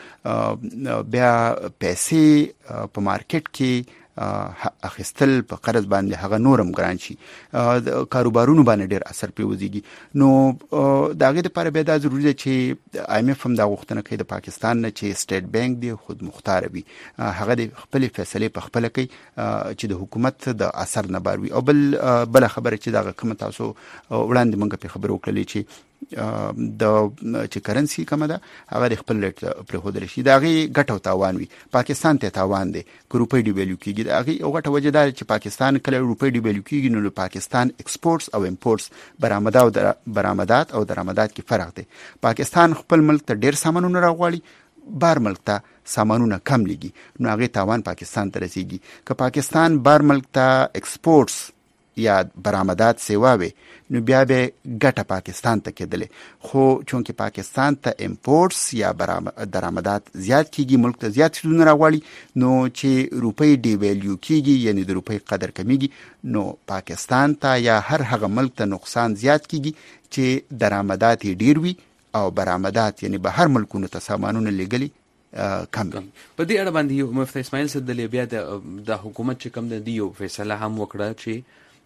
بیا پیسې په مارکیټ کې اخیستل په قرض باندې هغه نورم ګران شي کاروبارونو باندې ډېر اثر پیوځيږي نو دا غي د لپاره به دا ضروري ده چې آی ایم ایف هم دا غوښتنه کوي د پاکستان نه چې سټیټ بانک دی خود مختار وي هغه د خپل فیصله په خپل کوي چې د حکومت د اثر نه باروي او بل بل خبره چې دا کوم تاسو وړاندې مونږ په خبرو کړلې چې د چې کرنسي کومه ده هغه د خپل ریټ پر هودل شي دا غي ګټو تاوان وي پاکستان ته تاوان دی که روپۍ دی ویلیو کیږي دا غي او ګټه وجه ده چې پاکستان کله روپۍ دی ویلیو کیږي نو پاکستان ایکسپورټس او امپورټس برآمدات او برآمدات او درآمدات کې فرق دی پاکستان خپل ملک ته ډیر سامانونه راغواړي بار ملک ته سامانونه کم لګي نو هغه تاوان پاکستان ته رسیږي که پاکستان بار ملک ته ایکسپورټس یا برآمدات سیوا وي نو بیا به ګټه پاکستان ته کېدلې خو چونکه پاکستان ته امپورټس یا درآمدات زیات کیږي ملک ته زیات سودونه راغواړي نو چې روپۍ ډی ویلیو کیږي یعنی د روپۍ قدر کمیږي نو پاکستان ته یا هر هغه ملک ته نقصان زیات کیږي چې درآمدات ډیر وي او برآمدات یعنی به هر ملکونو ته سامانونه لګلي کم په دې اړه باندې مفتي اسماعیل صاحب د لیبیا د حکومت چې کم د دیو فیصله هم وکړه چې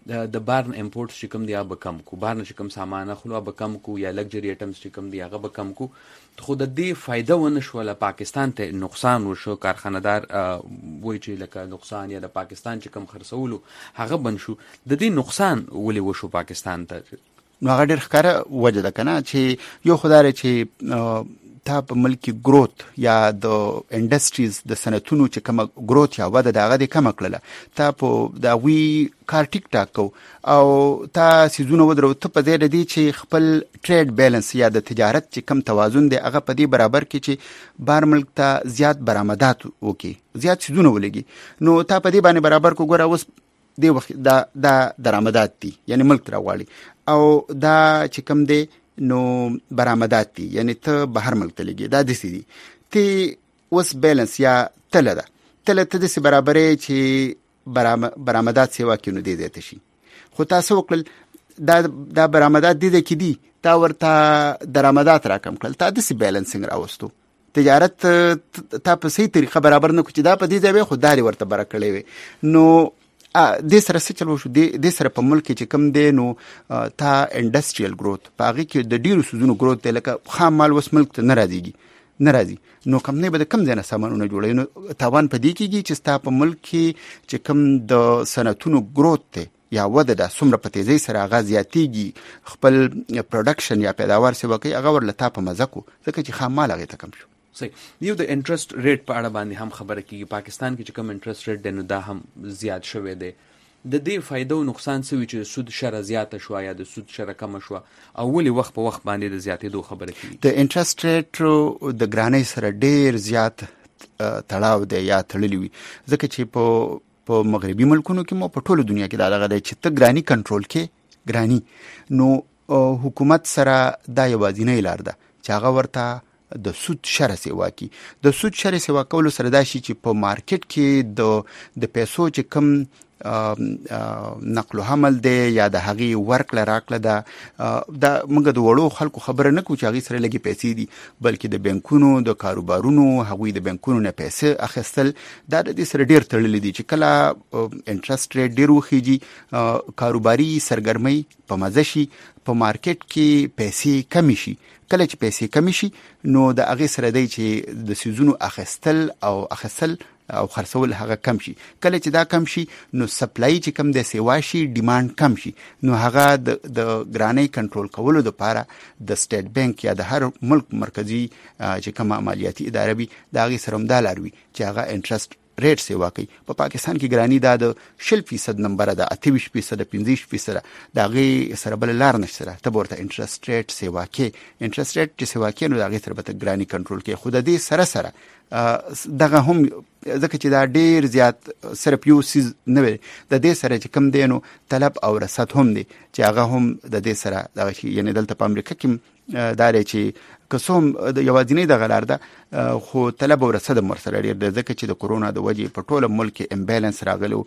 د بارن امپورټ چې کوم دی هغه کم کو، بارن چې کوم سامان اخلو هغه کم کو، یا لگژری ایټمز چې کوم دی هغه کم کو. خو د دې فائدہ ونه شو، پاکستان ته نقصان وشو. کارخانه‌دار وایي چې لکه نقصان یا د پاکستان چې کوم خرڅولو هغه بند شو. د دې نقصان ولې وشو پاکستان ته؟ نو هغه ډېر ښکاره وجه ده کنه چې یو خدای چې تا په ملکی گروت یا د انډستریز د صنعتونو چې کومه گروت یا وده د هغه د کمه کړله، تا په د وی کار ټیک ټاک کو او تا سیزونه ودرو، ته په دې ردی چې خپل ټریډ بیلانس یا د تجارت چې کم توازن دی هغه په دې برابر کې چې بار ملک ته زیات برآمدات وکي، زیات سیزونه ولګي، نو تا په دې باندې برابر کو. ګوره اوس دی وخت دا د درآمدات دي یعنی ملک راغواړي او دا چې کم دی نو برآمدات دي یعنی ته بهر ملک ته لګي، دا دسي دي ته اوس بیلانس یا تله ده تله ته دسي برابرې چې برآمدات سیوا کې نو دی زیات شي. خو تاسو وکړل دا دا برآمدات دي کې دي تا ورته درآمدات راکم کړل، تا دسي بیلانسینګ راوستو، تجارت تا په صحیح طریقه برابر نه کوي، دا په دې ځای خو داري ورته برکړې وي. نو د سره څه چلو شو د سره په ملک چې کم دی نو تا انډستریال گروث په هغه کې د ډیرو سوزونو گروث دی، لکه خام مال وس ملک ته نه راځيږي نه راځي، نو کم نه به د کم ځای نه سامانونه جوړوي، نو تاوان په دې کېږي چې ستا په ملک کې چې کم د صنعتونو گروث دی یا وده ده څومره په تیزی سره هغه زیاتېږي، خپل پروډکشن یا پیداوار څه وکړي هغه ورله تا په مزه کو، ځکه چې خام مال هغې ته کم شو. صحیح. یو د انټرست ریټ په اړه باندې هم خبره کیږي. پاکستان کې چې کوم انټرست ریټ دی نو دا هم زیات شوی دی. د دې فائدو نقصان څه وي چې سود شره زیاته شو یا د سود شره کم شو او ولې وخت په وخت باندې د زیاتېدو خبره کیږي؟ د انټرست ریټ د ګرانۍ سره ډیر زیات تړاو دی یا تړلی وي، ځکه چې په په مغربي ملکونو کې مو په ټوله دنیا کې دا دغه دی چې ته ګرانی کنټرول کې ګرانی، نو حکومت سره دا یوازینۍ لار ده چې هغه ورته د سود شره سیوا کی. د سود شره سیوا کولو سره دا شي چې په مارکیټ کې د د پیسو چې کم نقل و حمل دی یا د هغې ورکړه راکړه ده، دا موږ د وړو خلکو خبره نه کوو چې هغې سره لږې پیسې دي، بلکې د بانکونو د کاروبارونو هغوی د بانکونو نه پیسې اخیستل دا د دې سره ډېر تړلي دي چې کله انټرست ریټ ډېر وخیږي، کاروباري سرګرمۍ په مزه شي، په مارکیټ کې پیسې کمی شي. کله چې پیسې کمی شي نو د هغې سره دی چې د سیزونو اخیستل او اخیستل او خرڅول هغه کم شي. کله چې دا کم شي نو سپلای چې کم د سیوا شي، ډیماند کم شي، نو هغه د د ګرانۍ کنټرول کولو لپاره د سټیټ بانک یا د هر ملک مرکزی چې کوم مالیاتي اداره وي د هغې سره هم دا لار وي چې هغه انټرست ریټ سیوا کوي. په پاکستان کې ګرانی دا د شل فیصد نمبر ده، اته ویشت فیصد، پنځه فیصد، دا غي سره بل لار نشته ته ورته انټرست ریټ سیوا کوي. انټرست ریټ چې سیوا کوي نو دا غي سره به ګرانی کنټرول کوي. خو د دې سره سره دغه هم ځکه چې دا ډیر زیات صرف یو سیز نه وي، د دې سره چې کم دی نو طلب او رسد هم دی چې هغه هم د دې سره دا شي، یعنی دلته په امریکا کې دا لري چې کوم د یوازینۍ د غلار ده خو طلب او رسد هم ورسره ډېر دی، ځکه چې د کورونا د وجې په ټوله ملک کې امبیلنس راغلو،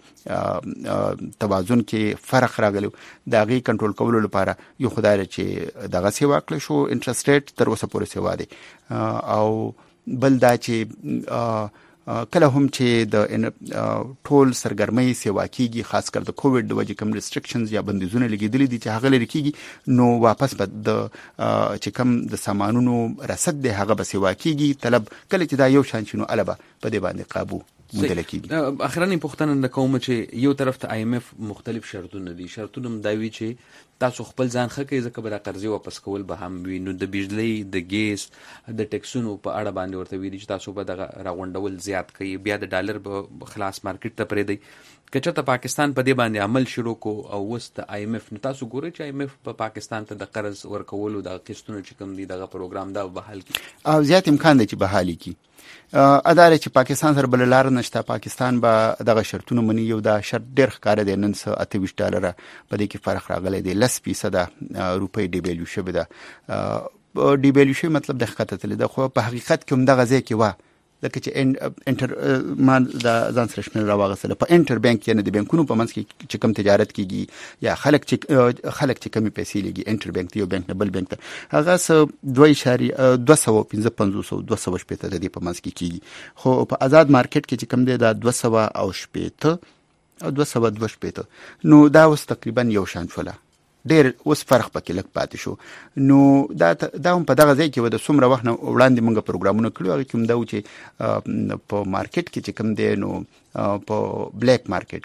توازن کې فرق راغلو، د هغې کنټرول کولو لپاره یو خدای دی چې دغه سیوا کړی شو انټرست ریټ تر اوسه پورې سیوا دی. او بل دا چې کله هم چې د ټول سرګرمۍ سیوا کیږي، خاص کر د کووډ د وجې کوم ریستریکشنز یا بندیزونه لګېدلي دي چې هغه لرې کیږي نو واپس به د چې کوم د سامانونو رسد دی هغه به سیوا کیږي. طلب کله چې دا یو شان شي نو اله به په دې باندې قابو موندل کیږي. اخرنۍ پوښتنه د کوم چې یو طرف ته آی ایم ایف مختلف شرطونه دي، شرطونه هم دا وي چې تاسو خپل ځان ښه کوئ ځکه به دا قرضې واپس کول به هم وي، نو د بجلۍ د ګیس د ټیکسونو په اړه باندې ورته ویلي چې تاسو به دغه راغونډول زیات کوي، بیا د ډالر به خلاص مارکیټ ته پرېږدئ. که چېرته پاکستان په دې باندې عمل شروع کو او اوس د آی ایم ایف نو تاسو ګورئ چې آی ایم ایف په پاکستان ته د قرض ورکولو د قسطونو چې کوم دي دغه پروګرام دا بحال کړي او زیات امکان دی چې بحالي کړي. اداره چې پاکستان سره بل لار نشته، پاکستان به دغه شرطونه مني. یو دا شرط ډېر ښکاره دی، نن څه اته ویشت ډالره په دې کې فرق راغلی دی، لس فیصده روپۍ ډیبیلیو شوې ده. ډیبیلیو شوې مطلب د ښکته تللی ده، خو په حقیقت کې هم دغه ځای کې وه لکه چې انټر ما د ځان سره شمېر راواغستله په انټر بانک یعنې د بانکونو په منځ کې چې کوم تجارت کېږي یا خلک چې خلک چې کمې پیسې لګي انټر بانک ته یو بانک نه بل بانک ته هغه څه دوه اشاریه دوه سوه پنځه پنځوس او دوه سوه شپېته د دې په منځ کې کېږي. خو په آزاد مارکیټ کې چې کوم دی دا دوه سوه او شپېته او دوه سوه دوه شپېته نو دا اوس تقریبا یو شان شوله ډېر اوس فرق پکې لږ پاتې شو نو دا دا هم په دغه ځای کې و د څومره وخت نه وړاندې موږ پروګرامونه کړي هغه کوم دا و چې په مارکیټ کې چې کوم دی نو په بلیک مارکیټ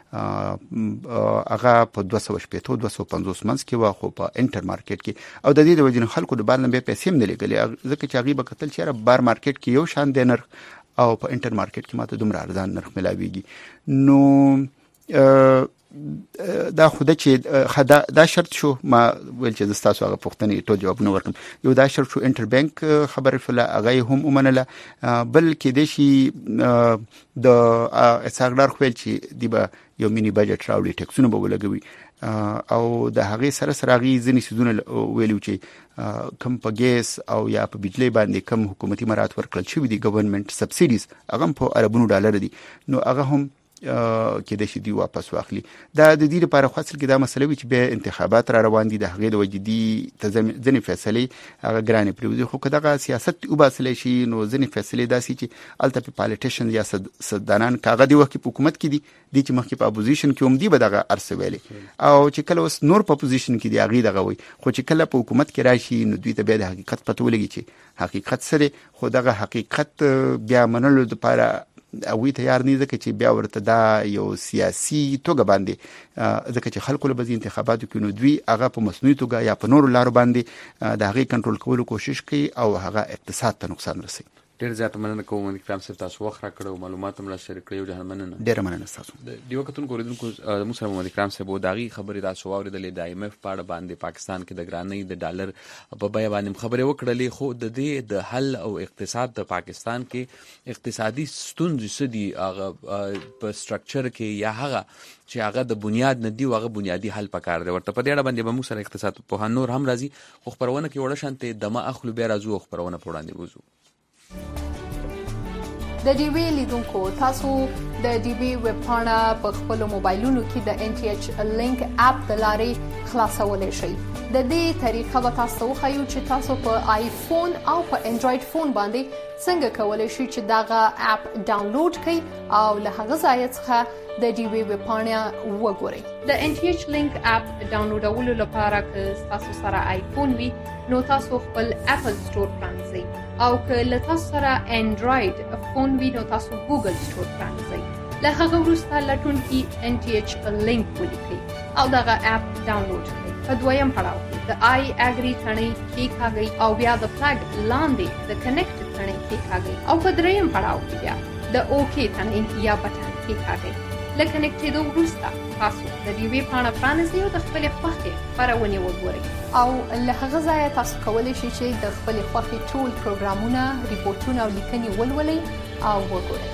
کې هغه په دوه سوه شپېته دوه سوه پنځوس منځ کې و خو په انټر مارکیټ کې او د دې د وجې نه خلکو د بار نه بیا پیسې هم نه لګلې ځکه چې هغوی به کتل چې یاره بار مارکیټ کې یو شان دی نرخ او په انټر مارکیټ کې ماته دومره ارزان نرخ ملاویږي نو دا خوده چې دا شرط شو ما ویل چې تاسو هغه پوښتنې ټول جوابونه ورکړم یو دا شرط شو انټر بانک خبره فله هغه هم ومنله بلکې د شي د اساګدار خو چې دی به یو مینی بجټ راوړي ټیکسونه به ولګوي او د هغه سره سره هغه ځینې سيزونه ویلو چې کم په ګیس او یا په بجلی باندې کم حکومتي مرات ورکړل شوی دي ګورنمنت سبسیډیز هغه په اربونو ډالر دي نو هغه هم کې د شي دی واپس واخلي دا د دې لپاره خاصل کې دا مسله وي چې به انتخابات را روان دي د هغې د وجې دي ځینې فیصلې هغه ګرانې پرېوځي خو که دغه سیاست وباسلی شي نو ځینې فیصلې داسې چې هلته په پالیټیشن یا سدانان که هغه دې وخت کې په حکومت کې دي دي چې مخکې په اپوزیشن کې هم دي به دغه ارڅه ویلې او چې کله اوس نور په اپوزیشن کې دي هغې دغه وایي خو چې کله په حکومت کې راشي نو دوی ته بیا د حقیقت پته ولګي چې حقیقت څه دی خو دغه حقیقت بیا منلو دپاره اوی تیار نه ځکه چې بیا ورته دا یو سیاسي توګه باندې ځکه چې خلکو له بځي انتخاباتو کې نو دوی هغه په مصنوعي توګه یا په نورو لارو باندې د هغې کنټرول کولو کوشش کوي او هغه اقتصاد ته نقصان رسوي ډېر زیاته مننه کوم اکرام صاحب تاسو وخت راکړی او معلومات هم راسره شریک کړي او جهان مننه ډېره مننه ستاسو د دې وختونکو اوریدونکو زموږ سره محمد اکرام صاحب د هغې خبرې تاسو واورېدلې د آی ایم ایف په اړه باندې پاکستان کې د ګرانۍ د ډالر په بیه باندې خبرې وکړلې خو د دې د حل او اقتصاد د پاکستان کې اقتصادي ستونزې څه دي هغه په سټرکچر کې یا هغه چې هغه د بنیاد نه دی هغه بنیادي حل پکار دی ورته په دې اړه باندې به موږ سره اقتصاد پوهان نور هم راځي خو خپرونه کې وړه شانتې دمه اخلو بیا راځو او خپرونه په وړاندې وځو د ډي وی لیدونکو تاسو د ډي وی ویب پاڼه په خپل موبایلونو کې د ان ټي ایچ لینک اپ د لارې خلاصولای شئ د دې طریقه به تاسو وښیو چې تاسو په آیفون او په انډراید فون باندې څنګه کولای شئ چې دغه اپ ډاونلوډ کړئ او له هغه ځای څخه د ډي وی ویب پاڼه وګورئ د ان ټي ایچ لینک اپ ډاونلوډولو لپاره که تاسو سره آیفون وي نو تاسو خپل اپل سٹور پرانځئ او که له تاسو سره انډراید فون وي نو تاسو ګوګل سٹور پرانځئ له هغه وروسته لټونکي ان ټي ایچ لینک ولیکئ او دغه اپ ډاونلوډ کړئ په دویم پړاو کې د آی اګری تڼۍ کېکاږئ او بیا د فلګ لاندې د کنیکټ تڼۍ کېکاږئ او په دریم پړاو کې بیا د اوکې تڼۍ یا بټن کېکاږئ له کنیکټېدو وروسته تاسو د ډي وی پاڼه پرانیزئ او د خپلې خوښې خپرونې وګورئ او له هغه ځایه تاسو کولی شئ چې د خپلې خوښې ټول پروګرامونه ریپورټونه او لیکنې ولولئ او وګورئ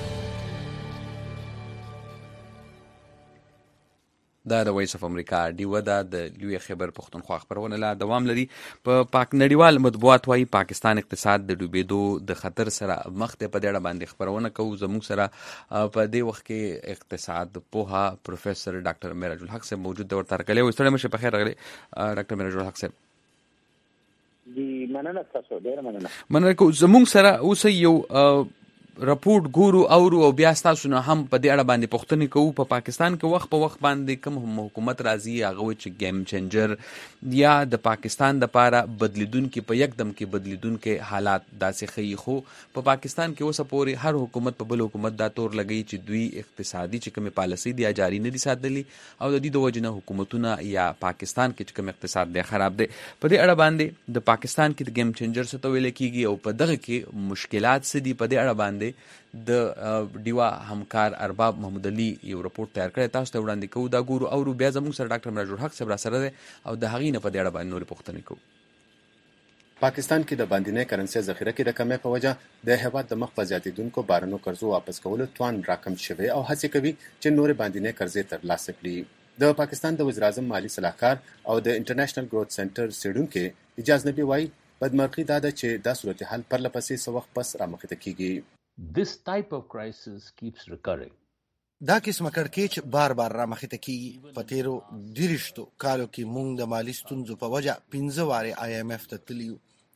دا د وایس اف امریکا ډیوه ده د لوی خیبر پښتونخوا خبرونه لا دوام لري په پاک نړیوال مطبوعات وايي پاکستان اقتصاد د ډوبېدو د خطر سره مخ ته په دې باندې خبرونه کوو زموږ سره په دې وخت کې اقتصاد پوها پروفیسور ډاکټر میراج الحق صاحب موجود دی ورته کله وستړی مشه په خیر راغلی ډاکټر میراج الحق صاحب دی مننه تاسو ډیر مننه مننه کو زموږ سره اوس یو رپورټ ګورو اورو او بیا تاسو نه هم په دې اړه باندې پوښتنه کوو په پاکستان کې وخت په وخت باندې کوم حکومت راځي هغه چې گیم چینجر یا د پاکستان د لپاره بدلیدونکو په یکدم کې بدلیدونکو حالات داسې خي خو په پاکستان کې اوس پورې هر حکومت په بل حکومت دا تور لګي چې دوی اقتصادي چې کوم پالیسي دی جاری نه دي ساتلي او د دې د وجنه حکومتونه یا پاکستان کې چې کوم اقتصاد دی خراب دی په دې اړه باندې د پاکستان کې د گیم چینجر څه ته ویل کیږي او په دغه کې مشکلات څه دي په دې اړه باندې د ډیوا همکار ارباب محمود علي یو رپورټ تیار کړی تاسو ته وړاندې کوو دا ګورو او بیا زموږ سره ډاکټر میراج الحق صاحب را سره دی او د هغې نه په دې اړه باندې نورې پوښتنې کوو پاکستان کې د باندنۍ کرنسي ذخیره کې د کمۍ په وجه د هیواد د مخ په زیاتېدونکو بارنو قرضو واپس کولو توان راکم شوی او هڅې کوي چې نورې باندنۍ قرضې ترلاسه کړي د پاکستان د وزیر اعظم مالی صلاحکار او د انټرنیشنل گروث سنټر څېړونکي اجاز نبی وایي بدمرغي دا ده چې دا صورتحال پرلپسې څه وخت پس رامخته کیږي This type of crisis keeps recurring. دا قسمه کړکېچ بار بار رامخته کیږي په تیرو دیرشتو کالو کې موږ د مالی ستونزو په وجه پنځه واره آی ایم ایف ته تللیو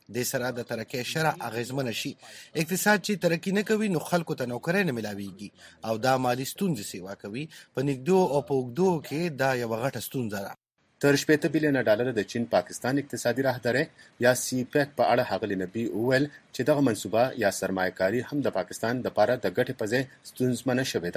د سره د ترقۍ شرع اغیزمن شي. اقتصاد چې ترقی نه کوي نو خلکو ته نوکرۍ نه ملاويږي او دا مالی ستونزې سیوا کوي. په نږدو او په اوږدو کې دا یو غټه ستونزه ده. تر شپېته بلیونه ډالر د چین پاکستان اقتصادي راهداري یا سی پیک په اړه ښاغلي نبی وویل چې دغه منصوبه یا سرمایه‌کاري هم د پاکستان لپاره د ګټې په ځای ستونزمنه شوې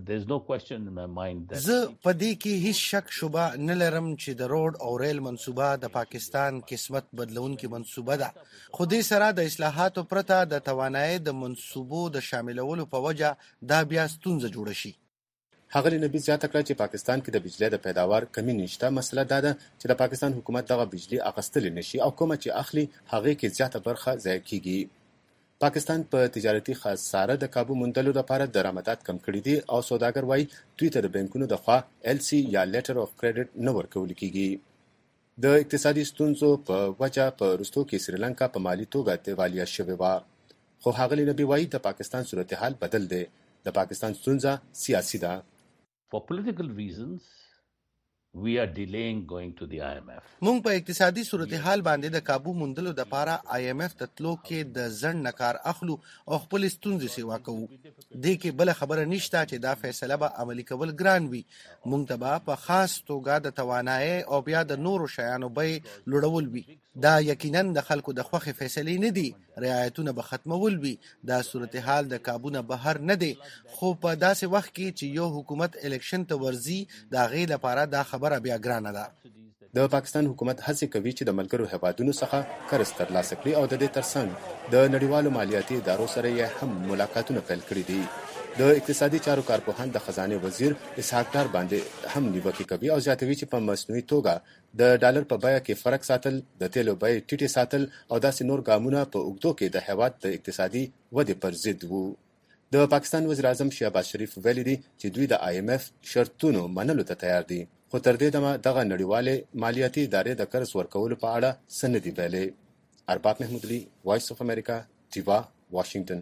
ده. زه په دې کې هیڅ شک شوبه نه لرم چې د روډ او ریل منصوبه د پاکستان قسمت بدلونکې منصوبه ده، خو دې سره د اصلاحاتو پرته د توانایي د منصوبو د شاملولو په وجه دا بیا ستونزه جوړه شي. ښاغلي نبی زیاته کړه چې پاکستان کې د بجلی د پیداوار کمی نشته. مسله دا ده چې د پاکستان حکومت دغه بجلی اخیستلی نشي او کومه چې اخلي هغې کې زیاته برخه ضایع کیږي. پاکستان په تجارتي خساره د کابو موندلو لپاره درآمدات کم کړي دي او سوداګر وایي دوی ته د بانکونو د خوا ایل سی یا لیټر اف کریډټ نه ورکول کیږي. د اقتصادي ستونزو په وجه په وروستو کې سریلانکا په مالي توګه دیوالیا شوې وه، خو ښاغلي نبی وایي د پاکستان صورتحال بدل دی. د پاکستان ستونزه سیاسي ده. For political reasons, we are delaying going to the I M F. مونږ په اقتصادي صورتحال باندې د کابو موندلو لپاره آی ایم ایف ته تلو کې د ځنډ نه کار اخلو او خپل ستونزې سیوا کوو. دې کې بل خبره نشته چې دا فیصله به عملي کول ګران وي. مونږ ته به په خاص توګه د توانایي او بیا د نورو شیانو بیې لوړول وي. دا یقینا د خلکو د خوښې فیصلې نه دي. رعایتونه به ختمول وي. دا صورتحال د کابو نه بهر نه دی، خو په داسې وخت کې چې یو حکومت الیکشن ته ورځي د هغې لپاره دا خبره بیا ګرانه ده. د پاکستان حکومت هڅې کوي چې د ملګرو هیوادونو څخه قرض ترلاسه کړي او د دې ترڅنګ د نړیوالو مالیاتي ادارو سره یې هم ملاقاتونه پیل کړي دي. د اقتصادي چارو کارپوهان د خزانه وزیر اسحاق ډار باندې هم نیوکې کوي او زیاتوي چې په مصنوعي توګه د ډالر په بیه کې فرق ساتل، د تیلو بیې ټیټې ساتل او داسې نور ګامونه په اوږدو کې د هیواد د اقتصادي ودې پر ضد وو. د پاکستان وزیر اعظم شهباز شریف ویلي دي چې دوی د آی ایم ایف شرطونو منلو ته تیار دي، خو تر دې دمه دغه نړیوالې مالیاتي ادارې د قرض ورکولو په اړه څه نه دي ویلي. ارباب محمود علي، وایس اف امریکا، ټیوا، واشنگټن.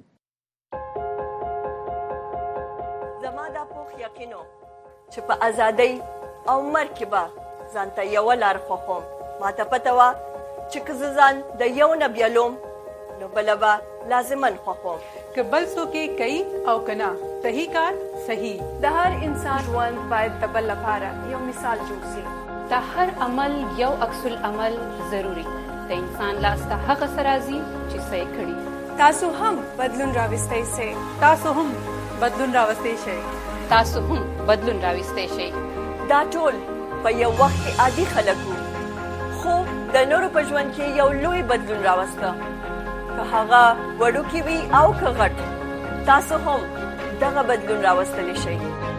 زما دا پوخ یقینو چې په ازادۍ او مرګ کې به ځانته یوه لار خوښوم. ماته پته وه چې که زه ځان د یو نه بیلوم نو بله به لازمن خوښوم. که بل څوک یې کوي او که نه، صحیح کار صحیح. د هر انسان ژوند باید د بل لپاره یو مثال جوړ شي. د هر عمل یو عکس العمل ضروري. د انسان لاس ته هغه څه راځي چې څه یې کړي. تاسو هم بدلون راوستی شئ. تاسو هم بدلون راوستی شئ. تاسو هم بدلون راوستی شئ. دا ټول په یو وخت کې عادي خلک وو، خو د نورو په ژوند کې یو لوی بدلون راوسته. که هغه وړوکی وي او که غټ، تاسو هم دغه بدلون راوستلی شئ.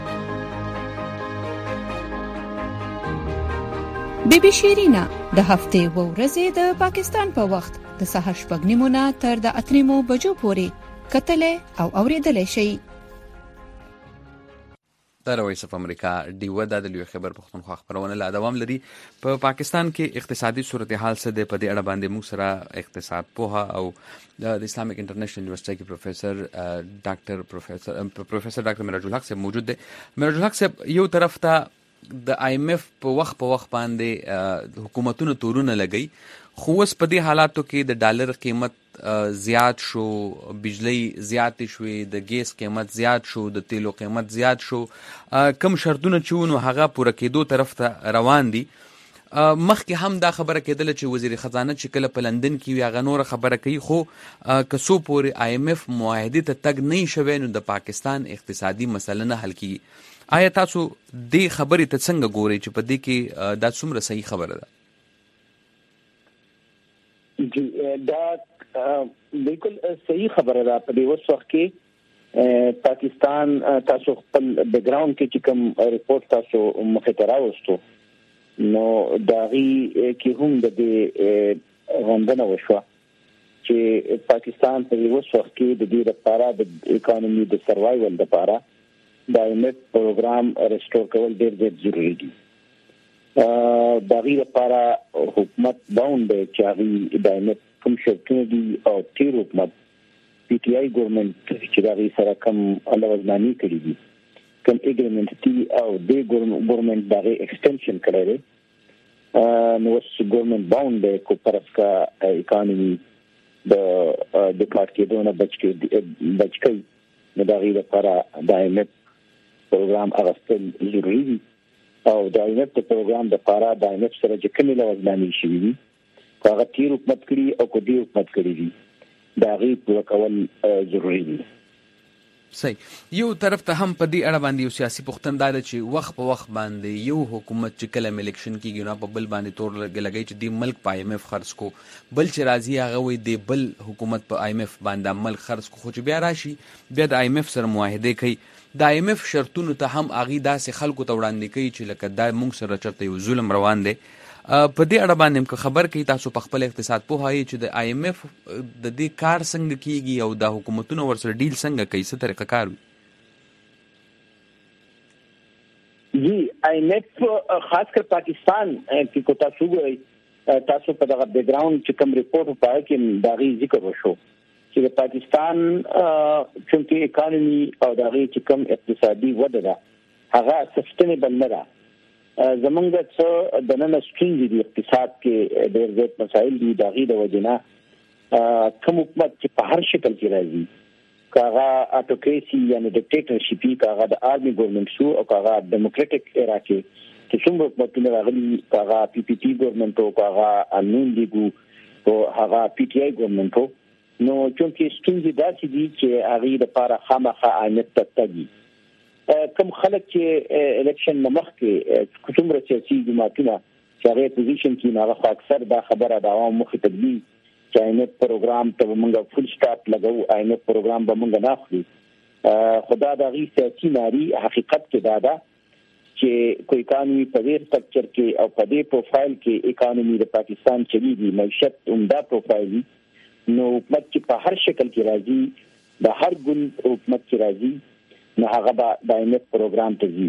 بی بی شیرینا د هفتې و ورځې د پاکستان په وخت د سهار شپږ نیمو نه تر د اته نیمو بجو پورې کتلې او اوریدلې شئ. دا وایس اف امریکا ډیوه د لوی خبر پښتونخوا خبرونه لا دوام لري. په پاکستان کې اقتصادي صورتحال څه ده، په دې اړه باندې موږ سره اقتصاد پوها او د اسلامیک انټرنیشنل یونیورسيټي کې پروفیسور ډاکټر پروفیسور پروفیسور ډاکټر میراج الحق صاحب موجود دي. میراج الحق صاحب، یو طرف ته د آی ایم ایف په وخت په وخت باندې حکومتونو تورونه لګي، خو اوس په دې حالاتو کې د ډالر قیمت زیات شو، بجلی زیات شوې، د ګیس قیمت زیات شو، د تیلو قیمت زیات شو، کم شرطونه چې ونو هغه پوره کېدو طرف ته روان دي. مخکې هم دا خبره کېدله چې وزیر خزانه چې کله په لندن کې وي هغه نوره خبره کوي، خو که څو پورې آی ایم ایف معاهدې ته تګ نه شوی نو د پاکستان اقتصادي مسله نه حل کیږي. آیا تاسو دې خبرې ته څنګه ګورئ چې په دې کې دا څومره صحیح خبره ده؟ دا بالکل صحیح خبره ده. په دې وخت کې پاکستان تاسو خپل بیک گراوند کې چې کوم ریپورت تاسو مخې ته راوستو نو داغي کې هم د دې غندنه وشوه چې پاکستان په دې وخت کې د دې لپاره د اکانومي د سروایول لپاره د آی ایم ایف پروګرام ریسټور کول ډېر ډېر ضروري دي. داغي لپاره حکومت باوند دی چې هغه د آی ایم ایف کوم شرطونه دي او تیر حکومت پی ټی آی ګورنمنت چې داغي سره کوم الوزمانی کړی دي، کوم اګریمنت دي او د ګورنمنت داغي ایکسټنشن کړی دی. نو اوس ګورنمنت باوند دی کو پرسکا اکانومي د د کار کېدو نه بچ کې بچ کې نو دا غي لپاره د آی ایم ایف پروګرام اغستل ضروري دي او د آی ایم ایف پروګرام د لپاره د آی ایم ایف سره چې کومې لوازمانې شي دي هغه تیر حکومت کړي او کو دی حکومت کړي دي دا غي پوره کول ضروري دي. صحیح. یو طرف ته هم په دې اړه باندې یو سیاسي پوښتنه ده چې وخت په وخت باندې یو حکومت چې کله الیکشن کیږي نو په بل باندې تور لګي چې د ملک په آی ایم ایف خرڅ کو بل چې راځي هغه وي د بل حکومت په آی ایم ایف باندې عمل خرڅ کو خو چې بیا راشي بیا د آی ایم ایف سره معاهده کوي د آی ایم ایف شرطونو ته هم اغي داسې خلکو ته وړاندې کوي چې لکه دا موږ سره چرته یو ظلم روان دی. په دې اړه باندې خبر کوي تاسو په خپل اقتصاد په هاي چې د آی ایم ایف د دې کار څنګه کیږي او د حکومتونو ورسره ډیل څنګه کوي څه طریقه کار وي؟ جی آی ایم ایف خاص کر پاکستان کې کو تاسو ګورئ تاسو په دغه بیک گراوند چې کوم ریپورت پای کې داغي ذکر وشو چې د پاکستان چې اکانومي او دغه چې کوم اقتصادي وده ده هغه سستینبل نه ده. زمونږ څه د نن ستونزې د اقتصاد کې ډېر زیات مسایل دي دغه د وجنه کوم حکومت چې په هر شکل کې راځي کاغه اټوکریسي یعنی ډیکټیټرشپ کاغه د آرمي ګورنمنت شو او کاغه ډیموکراټک ایرا کې چې څومره حکومتونه راغلي کاغه پی پی ټي ګورنمنت او کاغه انون دیګو او هغه پی ټي آی ګورنمنت نو چې ستونزې داسې دي چې هغه د لپاره خامخا عامه تتګي کوم خلک چې الیکشن مخ کې کومره سیاسي جماعتونه چې هغه پوزیشن کې نه راځي اکثر دا خبره د عوام مخ ته دی چې آینه پروګرام ته موږ فل سټاپ لګو آینه پروګرام به موږ نه اخلي خدا د غي سیاسي ناري حقیقت کې دا ده چې کوئی قانوني په دې سټرکچر کې او په دې پروفایل کې اکانومي د پاکستان چلیږي معیشت عمده پروفایل نو حکومت چې په هر شکل کې راځي د هر ګل حکومت کې راځي نو هغه به د آی ایم ایف پروګرام ته ځي.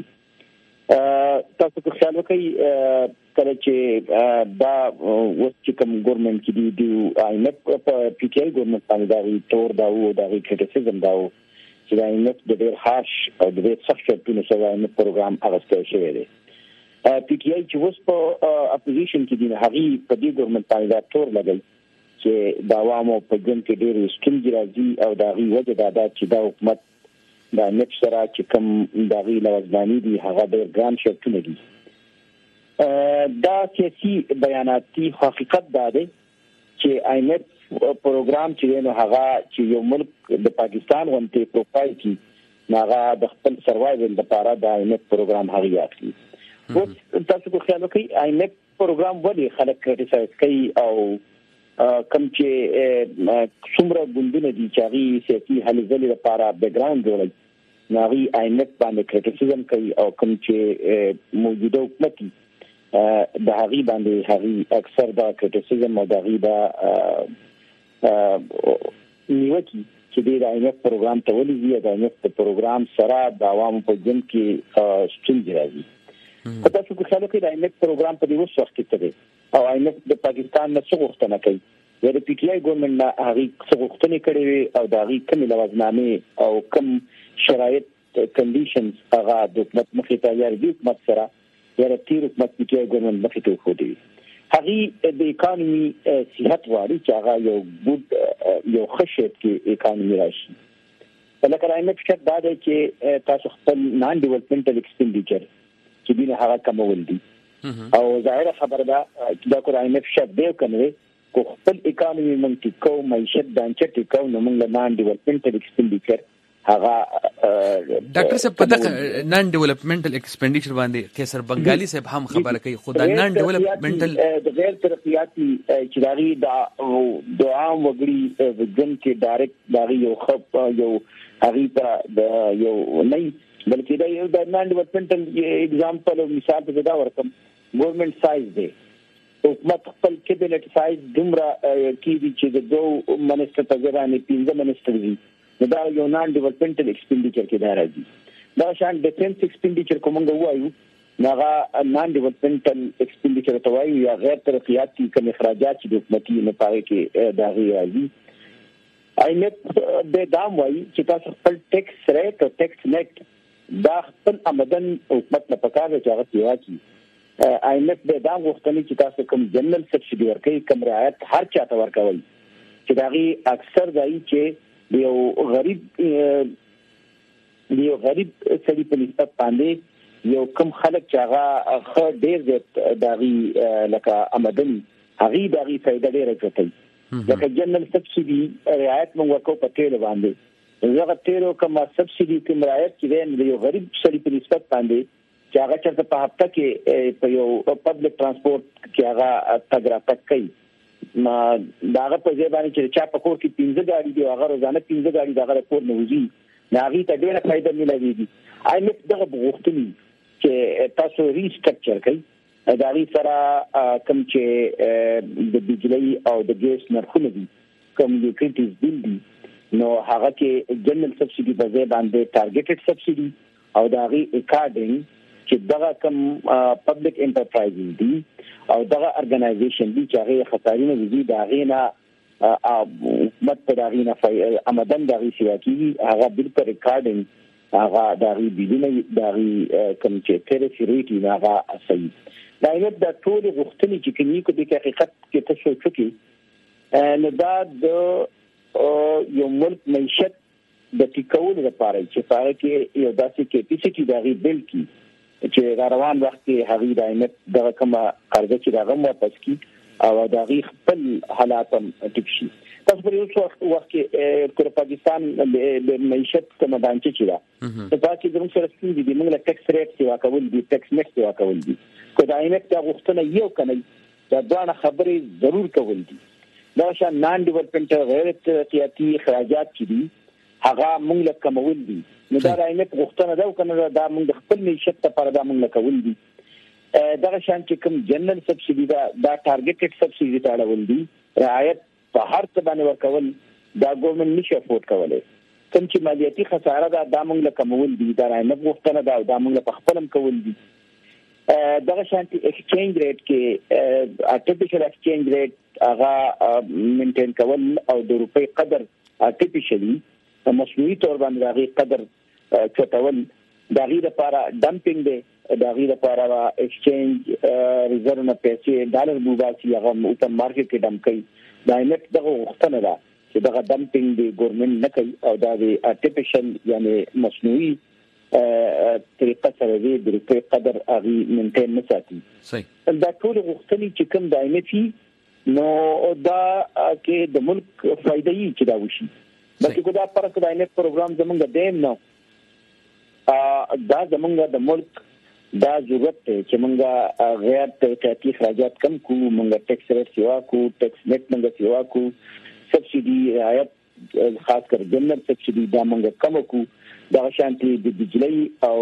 تاسو کو خیال وکړئ کله چې دا وڅ چې کوم ګورنمنت کې دی د آی ایم ایف په پی ټی آی ګورنمنت باندې دا تور دا او دا کریټیسیزم دا چې د آی ایم ایف د ډېر هاش او د ډېر سخت شرطونو سره آی ایم ایف پروګرام اغوستل شوی دی. پی ټی آی چې اوس په اپوزیشن کې دی هغه په دې ګورنمنت باندې دا تور لګل چې د عوامو په ګوند کې ډېر ستونزې راځي او دا غي وجه دا ده چې دا حکومت دا نفس سره چې کوم دغه لوازمانی دي هغه ډېر ګران شرطونه دي. دا سیاسي بیانات دي حقیقت دا دی چې آی ایم ایف پروګرام چې نو هغه چې یو ملک د پاکستان غونډې پروفایل کې هغه د خپل سروایوال لپاره د آی ایم ایف پروګرام هغه اخلي. اوس تاسو کو خیال وکړئ آی ایم ایف پروګرام ولې خلک کریټیسایز کوي او کوم چې څومره ګوندونه دي چې هغه سیاسي هلې ځلې لپاره بیک ګراوند جوړوي ناغي آی ایم ایف باندې کریټیسیزم کوي او کوم چې موجوده حکومت د هغه باندې هغه اکثر دا کریټیسیزم او دغه دا نیوکي چې د آی ایم ایف پروګرام ته ولې د آی ایم ایف پروګرام سره د عوامو په ځین کې ستونزې راځي. په تاسو کې خلک د آی ایم ایف پروګرام په دې وخت کې څه دی او آی ایم ایف د پاکستان نه څه غوښتنه کوي یا د پی ټی آی ګورنمنت نه هغه څه غوښتنې کړې او د هغه کوم لوازمانه او کوم شرایط کنډیشنز هغه د حکومت مخې ته یا د حکومت سره یا د تیر حکومت پی ټی آی ګورنمنت مخې ته خو دی هغه د اکانومي صحت واري چې هغه یو ګډ یو خشت کې اکانومي راشي. لکه آی ایم ایف شت دا دی چې تاسو خپل نان ډیولپمنټل ایکسپینډیچر چې دینه هغه کمول دي او ظاهره خبره ده چې دا کو آی ایم ایف شت دی کنه کو خپل اکانومي منطق کو معیشت دانچه ټیکو نو موږ نان ډیولپمنټل ایکسپینډیچر هغه ډاکټر صاحب په دغه نان ډیولپمنټل ایکسپینډیچر باندې کیسر بنگالی صاحب هم خبره کوي خدای نان ډیولپمنټل د غیر ترقیاتی چې داري د عام وګړي وګن کې ډایرکټ داري یو خپ یو هغه د یو نه بلکې دا یو د نان ډیولپمنټل اگزامپل او مثال په دا ورکم ګورنمنت سایز دی حکومت خپل کابینټ سایز دومره کې دي چې د دوه منسټر په ځای پنځه منسټر دي دا یو نان ډیولپمنټل ایکسپینډیچر کې دا راځي. دا شان ډیفنس ایکسپینډیچر کومه وایو هغه نان ډیولپمنټل ایکسپینډیچر ته وایو یا غیر ترقیاتی کوم اخراجات چې د حکومتي نه پاره کې دا راځي. آی ایم ایف د دام وایي چې تاسو خپل ټیکس ریټ او ټیکس نیټ دا خپل آمدن حکومت نه پکاره چې هغه پیواچی. آی ایم ایف د دام وختنی چې تاسو کوم جنرال سبسيډي ورکړي کوم رعایت هر چاته ورکوي چې داغي اکثر دای چې یو غریب یو غریب سړي په نسبت باندې یو کم خلک چې هغه خو ډیر زیات داغي لکه آمدنی هغه داغي فائدہ ډیره کوي لکه جنرال سبسيډي رعایت موږ کو په تیل باندې زغه تیلو کومه سبسيډي کوم رعایت کې دی یو غریب سړي په نسبت باندې چې هغه چرته په هفته کې په یو پبلک ترانسپورت کې هغه تګ راتګ کوي ما داغه په ځای باندې چې چا په کور کې پنځه گاډي دی هغه روزانه پنځه گاډي دغه کور نه وځي ناغي ته ډیره فائدہ ملويږي آی ایم ایف دغه غوښتنې چې تاسو ریسټرکچر کوي دا غي سره کوم چې د بجلی او د ګیس نرخونه دي کوم یوټیلیټیز بیل دي نو هغه کې جنرال سبسيډي په ځای باندې ټارګټډ سبسيډي او دا غي اکارډینګ چې دغه کوم پبلک انټرپرایز دي او دغه ارګنایزیشن دي چې هغه خطرونه دي دا غینا حکومت په دا غینا آمدن دا غي سیاقي هغه بل پر ریکارډینګ هغه دا غي بيدینه دا غي کوم چې تریفریټي هغه صحیح دا یو د ټول غوښتنې چې کوي کو د حقیقت کې تاسو چکی نو دا د یو ملک معیشت د ټیکول لپاره چې پاره کې یو داسې کیپیسټي دا غي بل کی چې روان وخت کې هغه د ایمت دغه کومه قرضه چې دغه واپس کی او دغه خپل حالات ټیک شي تاسو په یو وخت کې پر پاکستان د معیشت کومه باندې چې دا په پاتې دروم سره ستونزې دي موږ له ټیکس ریټ سیوا کول دي ټیکس نیکس سیوا کول دي کو د ایمت د غوښتنه یو کنه دا ځوانه خبرې ضرور کول دي دا شان نان ډیولپمنټ غیر احتیاطي اخراجات چې دي هغه موږ له کمول دي نو دا راځي په غوښتنه دا کنه دا موږ خپل معیشت لپاره دا موږ کول دي دا شان چې کوم جنرال سبسيډي دا دا ټارګټډ سبسيډي ته اړول دي رعایت په هر څه باندې ورکول دا ګورنمنت نشي افورد کولای کوم چې مالیاتي خساره دا د موږ له کمول دي دا راځي په غوښتنه دا د موږ په خپلم کول دي دا شان چې ایکسچینج ریټ کې ارټیفیشل ایکسچینج ریټ هغه مینټین کول او د روپۍ قدر ارټیفیشلی مصنوعي تور باندې دغه قدر چټول دغه لپاره ډمپینګ دی دغه لپاره ایکسچینج ریزرو نه پیسې ډالر بوباسي هغه په مارکیټ کې ډم کوي دا ایمت دغه وختونه ده چې دغه ډمپینګ دی ګورنمنت نه کوي او دا دی ارټیفیشل یعنی مصنوعي طریقه سره دی د روپۍ قدر هغه مینټین نه ساتي صحیح دا ټول وختونه چې کوم دایمتي نو دا کې د ملک فائدې چې دا وشي بلکې کو دا پر کډاینه پروګرام زمونږ دیم نو دا زمونږ د ملک دا ضرورت دی چې مونږ غیر تحقیقي اخراجات کم کو مونږ ټیکس ریټ سیوا کو ټیکس نیټ مونږ سیوا کو سبسيډي رعایت خاص کر جنرال سبسيډي دا مونږ کم کو دا شانتي د بجلی او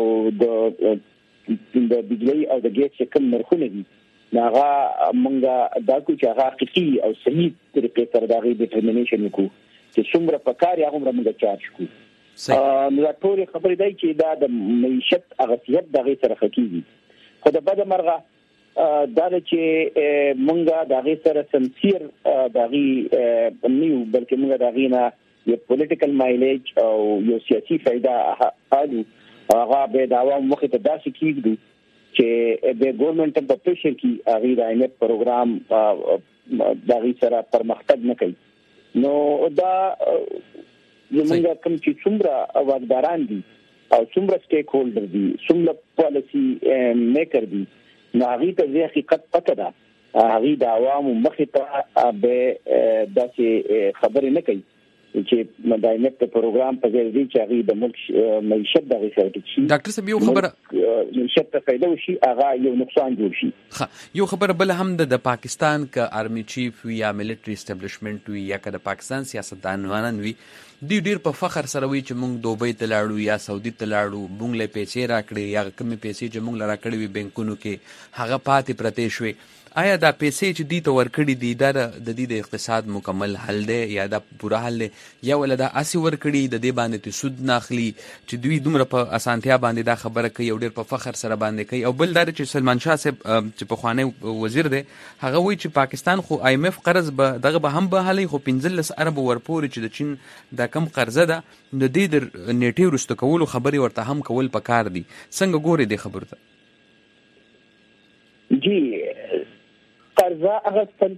د د بجلی او د ګیس کم نرخونه دي هغه مونږ دا کو چې هغه حقيقي او صحیح طریقې سره دا غي ډیټرمینیشن کو چې څومره پکار یا هم موږ چارج کو نو ټول خبرې دی چې دا د معیشت اغثیت دغه سره حقيقي خو د بد مرغه دا چې موږ دغه سره سنسیر دغه نیو بلکې موږ دغه نه یو پولیټیکل مایلیج او یو سیاسي فائدہ حالو هغه به د عوام مخ ته داسې کیږي چې د ګورنمنت په پریشر کې هغه د ایمت پروګرام دغه سره پرمختګ نه کوي نو دا زمونږ کوم چې څومره واقداران دي او څومره سټیک هولډر دي څومره پالیسی میکر دي نو هغه ته حقیقت پته ده هغه د عوامو مخې ته به داسې خبرې نه کوي چې مداینت پروګرام په ځای دی چې هغه د ملک معیشت دغه سره شي ډاکټر صاحب یو خبره معیشت ته فائدہ وشي هغه یو نقصان جوړ شي ښه یو خبره بل هم د پاکستان ک آرمي چیف یا ملټری اسټابلیشمنت وی یا ک د پاکستان سیاستدانان وی دی ډیر په فخر سره وی چې موږ دوبۍ ته لاړو یا سعودي ته لاړو موږ له پیسې راکړې یا کمی پیسې چې موږ لراکړې وی بانکونو کې هغه پاتې پرته شوي آیا دا پیسې چې دی ته ورکړي دي دا د دې د اقتصاد مکمل حل دی یا دا پوره حل دی یا ولدا اسی ورکړي د دې باندې سود ناخلي چې دوی دومره په اسانتیا باندې دا خبره کوي او ډیر په فخر سره باندې کوي او بل دا چې سلمان شاه صاحب چې په خوانه وزیر دی هغه وایي چې پاکستان خو آی ایم ایف قرض به دغه به هم به حالي خو پنځلس ارب ورپوري چې د چین دا کم قرضه ده د دې د نیټي ورستو کولو خبري ورته هم کول پکار دي څنګه ګوري دې خبره ته جی قرضه اغستل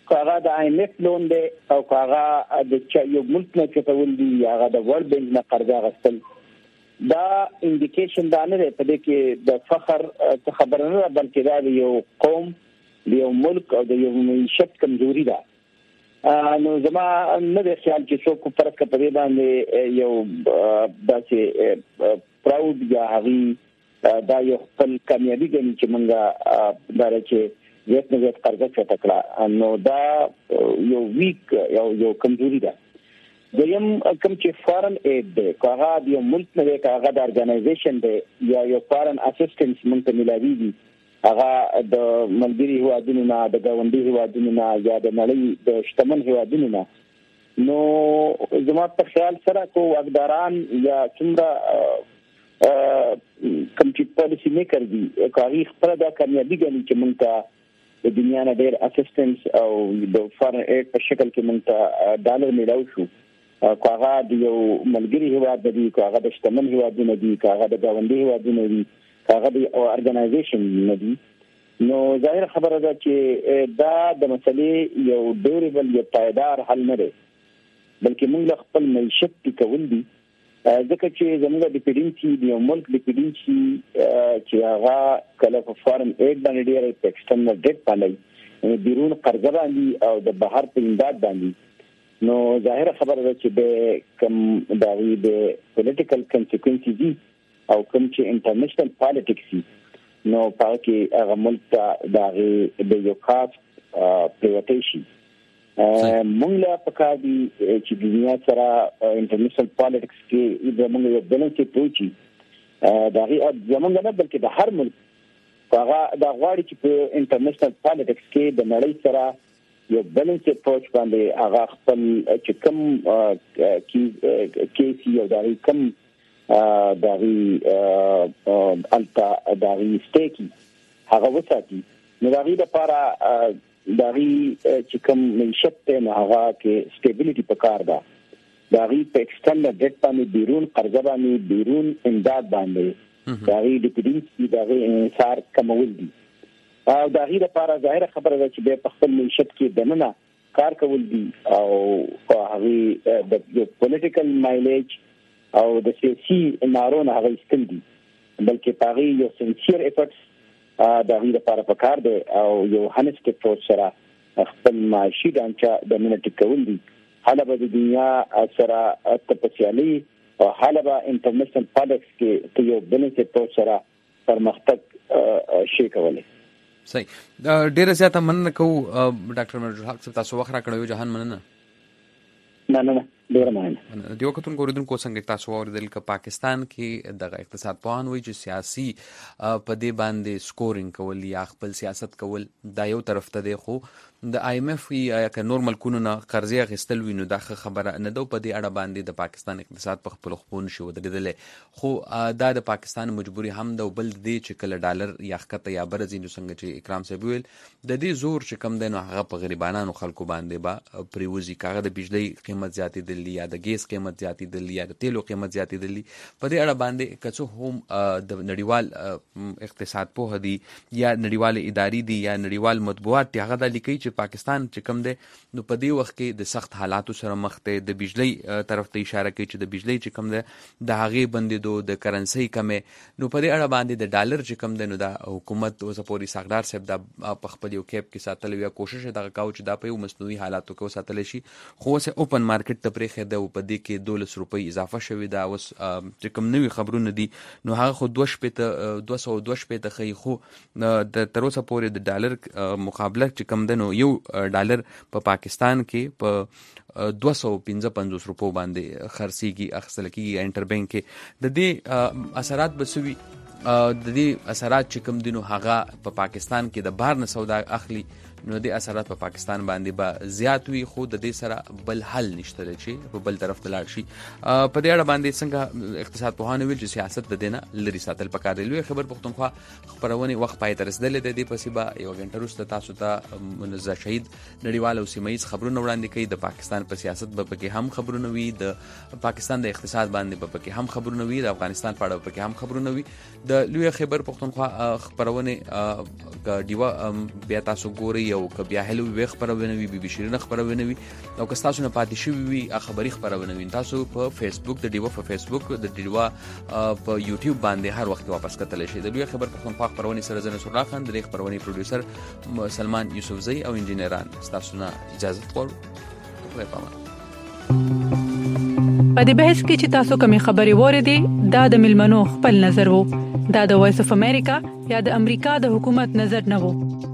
هغه د آی ایم ایف لون دی او هغه د یو ملک نه چتول دی هغه د ورلد بانک نه قرض غوښتل دا انډیکیشن دا نه دی په دې کې د فخر څه خبره نه ده بلکې دا د یو قوم د یو ملک او د یو معیشت کمزوري ده. نو زما نه دی خیال چې څوک فرض کړي په دې باندې یو داسې پراود یا هغه دا یو خپل کامیابی ګڼي چې موږ دا چې یو نه یو قرض چټکړه نو دا یو ویک یو یو کمزوري ده. دویم کوم چې فارن اید دی هغه د یو ملک نه دی هغه د ارګنایزیشن دی یا یو فارن اسسټنس موږ ته ملاویږي هغه د ملګري هیوادونو نه د ګاونډي هیوادونو نه یا د نړۍ د شتمن هیوادونو نه. نو زما په خیال سره کو واقداران یا څومره کوم چې پالیسی میکر دي هغه خپل دا کامیابی ګڼي چې موږ ته د دنیا نه ډېر اسسټنس او د فارن اید په شکل کې موږ ته ډالر میلاو شو کاغه د یو ملګری هیواد دی کاغه د شتمن هیوادونه دي کاغه د ګاونډي هیوادونه دي کاغه د ارګنایزیشن نه دي. نو ظاهر خبره ده چې دا د مسلې یو ډیوربل یا پایدار حل نه دی بلکې موږ خپل معیشت ټیکول دي ځکه چې زموږ د پیډینسي د یو ملک د پیډینسي چې هغه کله په فارن اید باندې ډېر په ایکسټرنل ډیټ باندې بیرون قرض باندې او د بهر په امداد باندې نو ظاهر خبره ده چې د کوم داوی د پولیټیکل کنسیکوئنسز دي او کوم چې انټرنیشنل پالیټکس دي نو په کې هغه ملک ته داغه د یو خاص پریوټیشن مونږ لا پکار دي چې د دنیا سره انټرنیشنل پالیټکس کې د موږ یو بیلانس پروچي داغه زمونږ نه بلکې د هر ملک هغه د غواړي چې په انټرنیشنل پالیټکس کې د نړۍ سره یو بیلانس اپروچ باندې هغه خپل چې کوم کیسي او دغه کوم دغه التا دغه سټیکی هغه وساتي نو دغه لپاره دغه چې کوم معیشت ته نه هغه کې سټیبিলিټي پکار ده دغه په ایکسټرنل ډیټ باندې بیرون قرض باندې بیرون امداد باندې دغه ډیپندنسي دغه انحصار کمول دي او دا غیر لپاره ظاهر خبره ده چې په خپل معیشت کې دننه کار کول دي او هغه د پولیټیکل مایلیج او د سیاسي نارونه هغه استل دي بلکې هغه یو سنسیر افورټس دا غیر لپاره پکار دي او یو هنسټ اپروچ سره خپل معاشي ډانچه د منټ کول دي حالا به د دنیا سره تپسیالي او حالا به انټرنیشنل پالیټکس کې یو بیلانس اپروچ سره پرمختګ شي کولای. صحیح ډیره زیاته مننه کوو ډاکټر مرجو حق صاحب تاسو وخت راکړیو جهان مننه. نه نه ډیره مننه. د وختون کوریدونکو څنګه تاسو اوریدل ک پاکستان کې د اقتصاد پوهان وایي چې سیاسي په دې باندې سکورینګ کول یا خپل سیاست کول دا یو طرف ته دی خو د آی ایم ایف یا ک نورمال کونو نه قرضې غستل وینو دا خبره نه دو په دې اړه باندې د پاکستان اقتصاد په خپل خپل شو ودرېدل خو دا د پاکستان مجبوری هم د بل دې چې کله ډالر یا خکته یا برزین څنګه چې اکرام صاحب ویل د دې زور چې کم دی نو هغه په غریبانو خلکو باندې با پریوزي کاغه د بجلی قیمت زیاتې دلی یا د ګیس قیمت زیاتې دلی یا د تیلو قیمت زیاتې دلی په دې اړه باندې کڅو هم د نړیوال اقتصاد په هدي یا نړیوال اداري دي یا نړیوال مطبوعات هغه د لیکي چې پاکستان چې کم دی نو په دې وخت کې د سخت حالاتو سره مخ ته د بجلی طرف ته اشاره کوي چې د بجلی چې کم دی د هغه بندیدو د کرنسي کمې نو په دې اړه باندې د ډالر چې کم دی نو د حکومت اوس پورې ساغدار صاحب د په خپل یو کېپ کې ساتل یا کوشش دغه کاوه چې دا په یو مصنوعي حالاتو کې ساتل شي خو اوس اوپن مارکیټ ته پرې خېده او په دې کې دولس روپۍ اضافه شوې ده اوس چې کم نوې خبرونه دي نو هغه خو دوه شپې ته دوه سوه دوه شپې ته خي خو د تر اوسه پورې د ډالر مقابله چې کم دی نو یو ډالر په پاکستان کې په دوه سوه پنځه پنځوس روپو باندې خرڅيږي اخیستل کېږي انټر بانک کې د دې اثرات بسوي د دې اثرات چې کوم دي نو هغه په پاکستان کې د بهر نه سودا اخلي نو د اثرات په پاکستان باندې به زیات وي خو د دې سره بل حل نشته چې په بل طرف ته لاړ شي په دې اړه باندې څنګه اقتصاد پوهان ویل چې سیاست د دینه لري ساتل پکار دی لوی خبر پښتونخوا خبرونه وخت پای تر رسیدل د دې پسې به یو غنټه وروسته تاسو ته منزه شهید نړیوال او سیمایي خبرونه وړاندې کوي د پاکستان په سیاست به پکې هم خبرونه وي د پاکستان د اقتصاد باندې به پکې هم خبرونه وي د افغانستان په اړه پکې هم خبرونه وي د لوی خبر پښتونخوا خبرونه ډیوا بیا تاسو ګوري او که بیا هلو وی خبرونه وي بي بي شيرين خبرونه وي او که تاسو نه پاتې شوي وي خبري خبرونه وي تاسو په فیسبوک د ډیوا په فیسبوک د ډیوا په یوټیوب باندې هر وخت واپس کتلی شئ. د لوی خبر پښتونخوا خبرونه سره زنه سرلا خان د خبرونه پروډوسر سلمان یوسفزئی او انجینران تاسو نه اجازه غواړو. خدای پامان. په دې بحث کې چې تاسو کومې خبرې وریدي دا د ملمنو خپل نظر وو. دا د وایس اف امریکا یا د امریکا د حکومت نظر نه وو.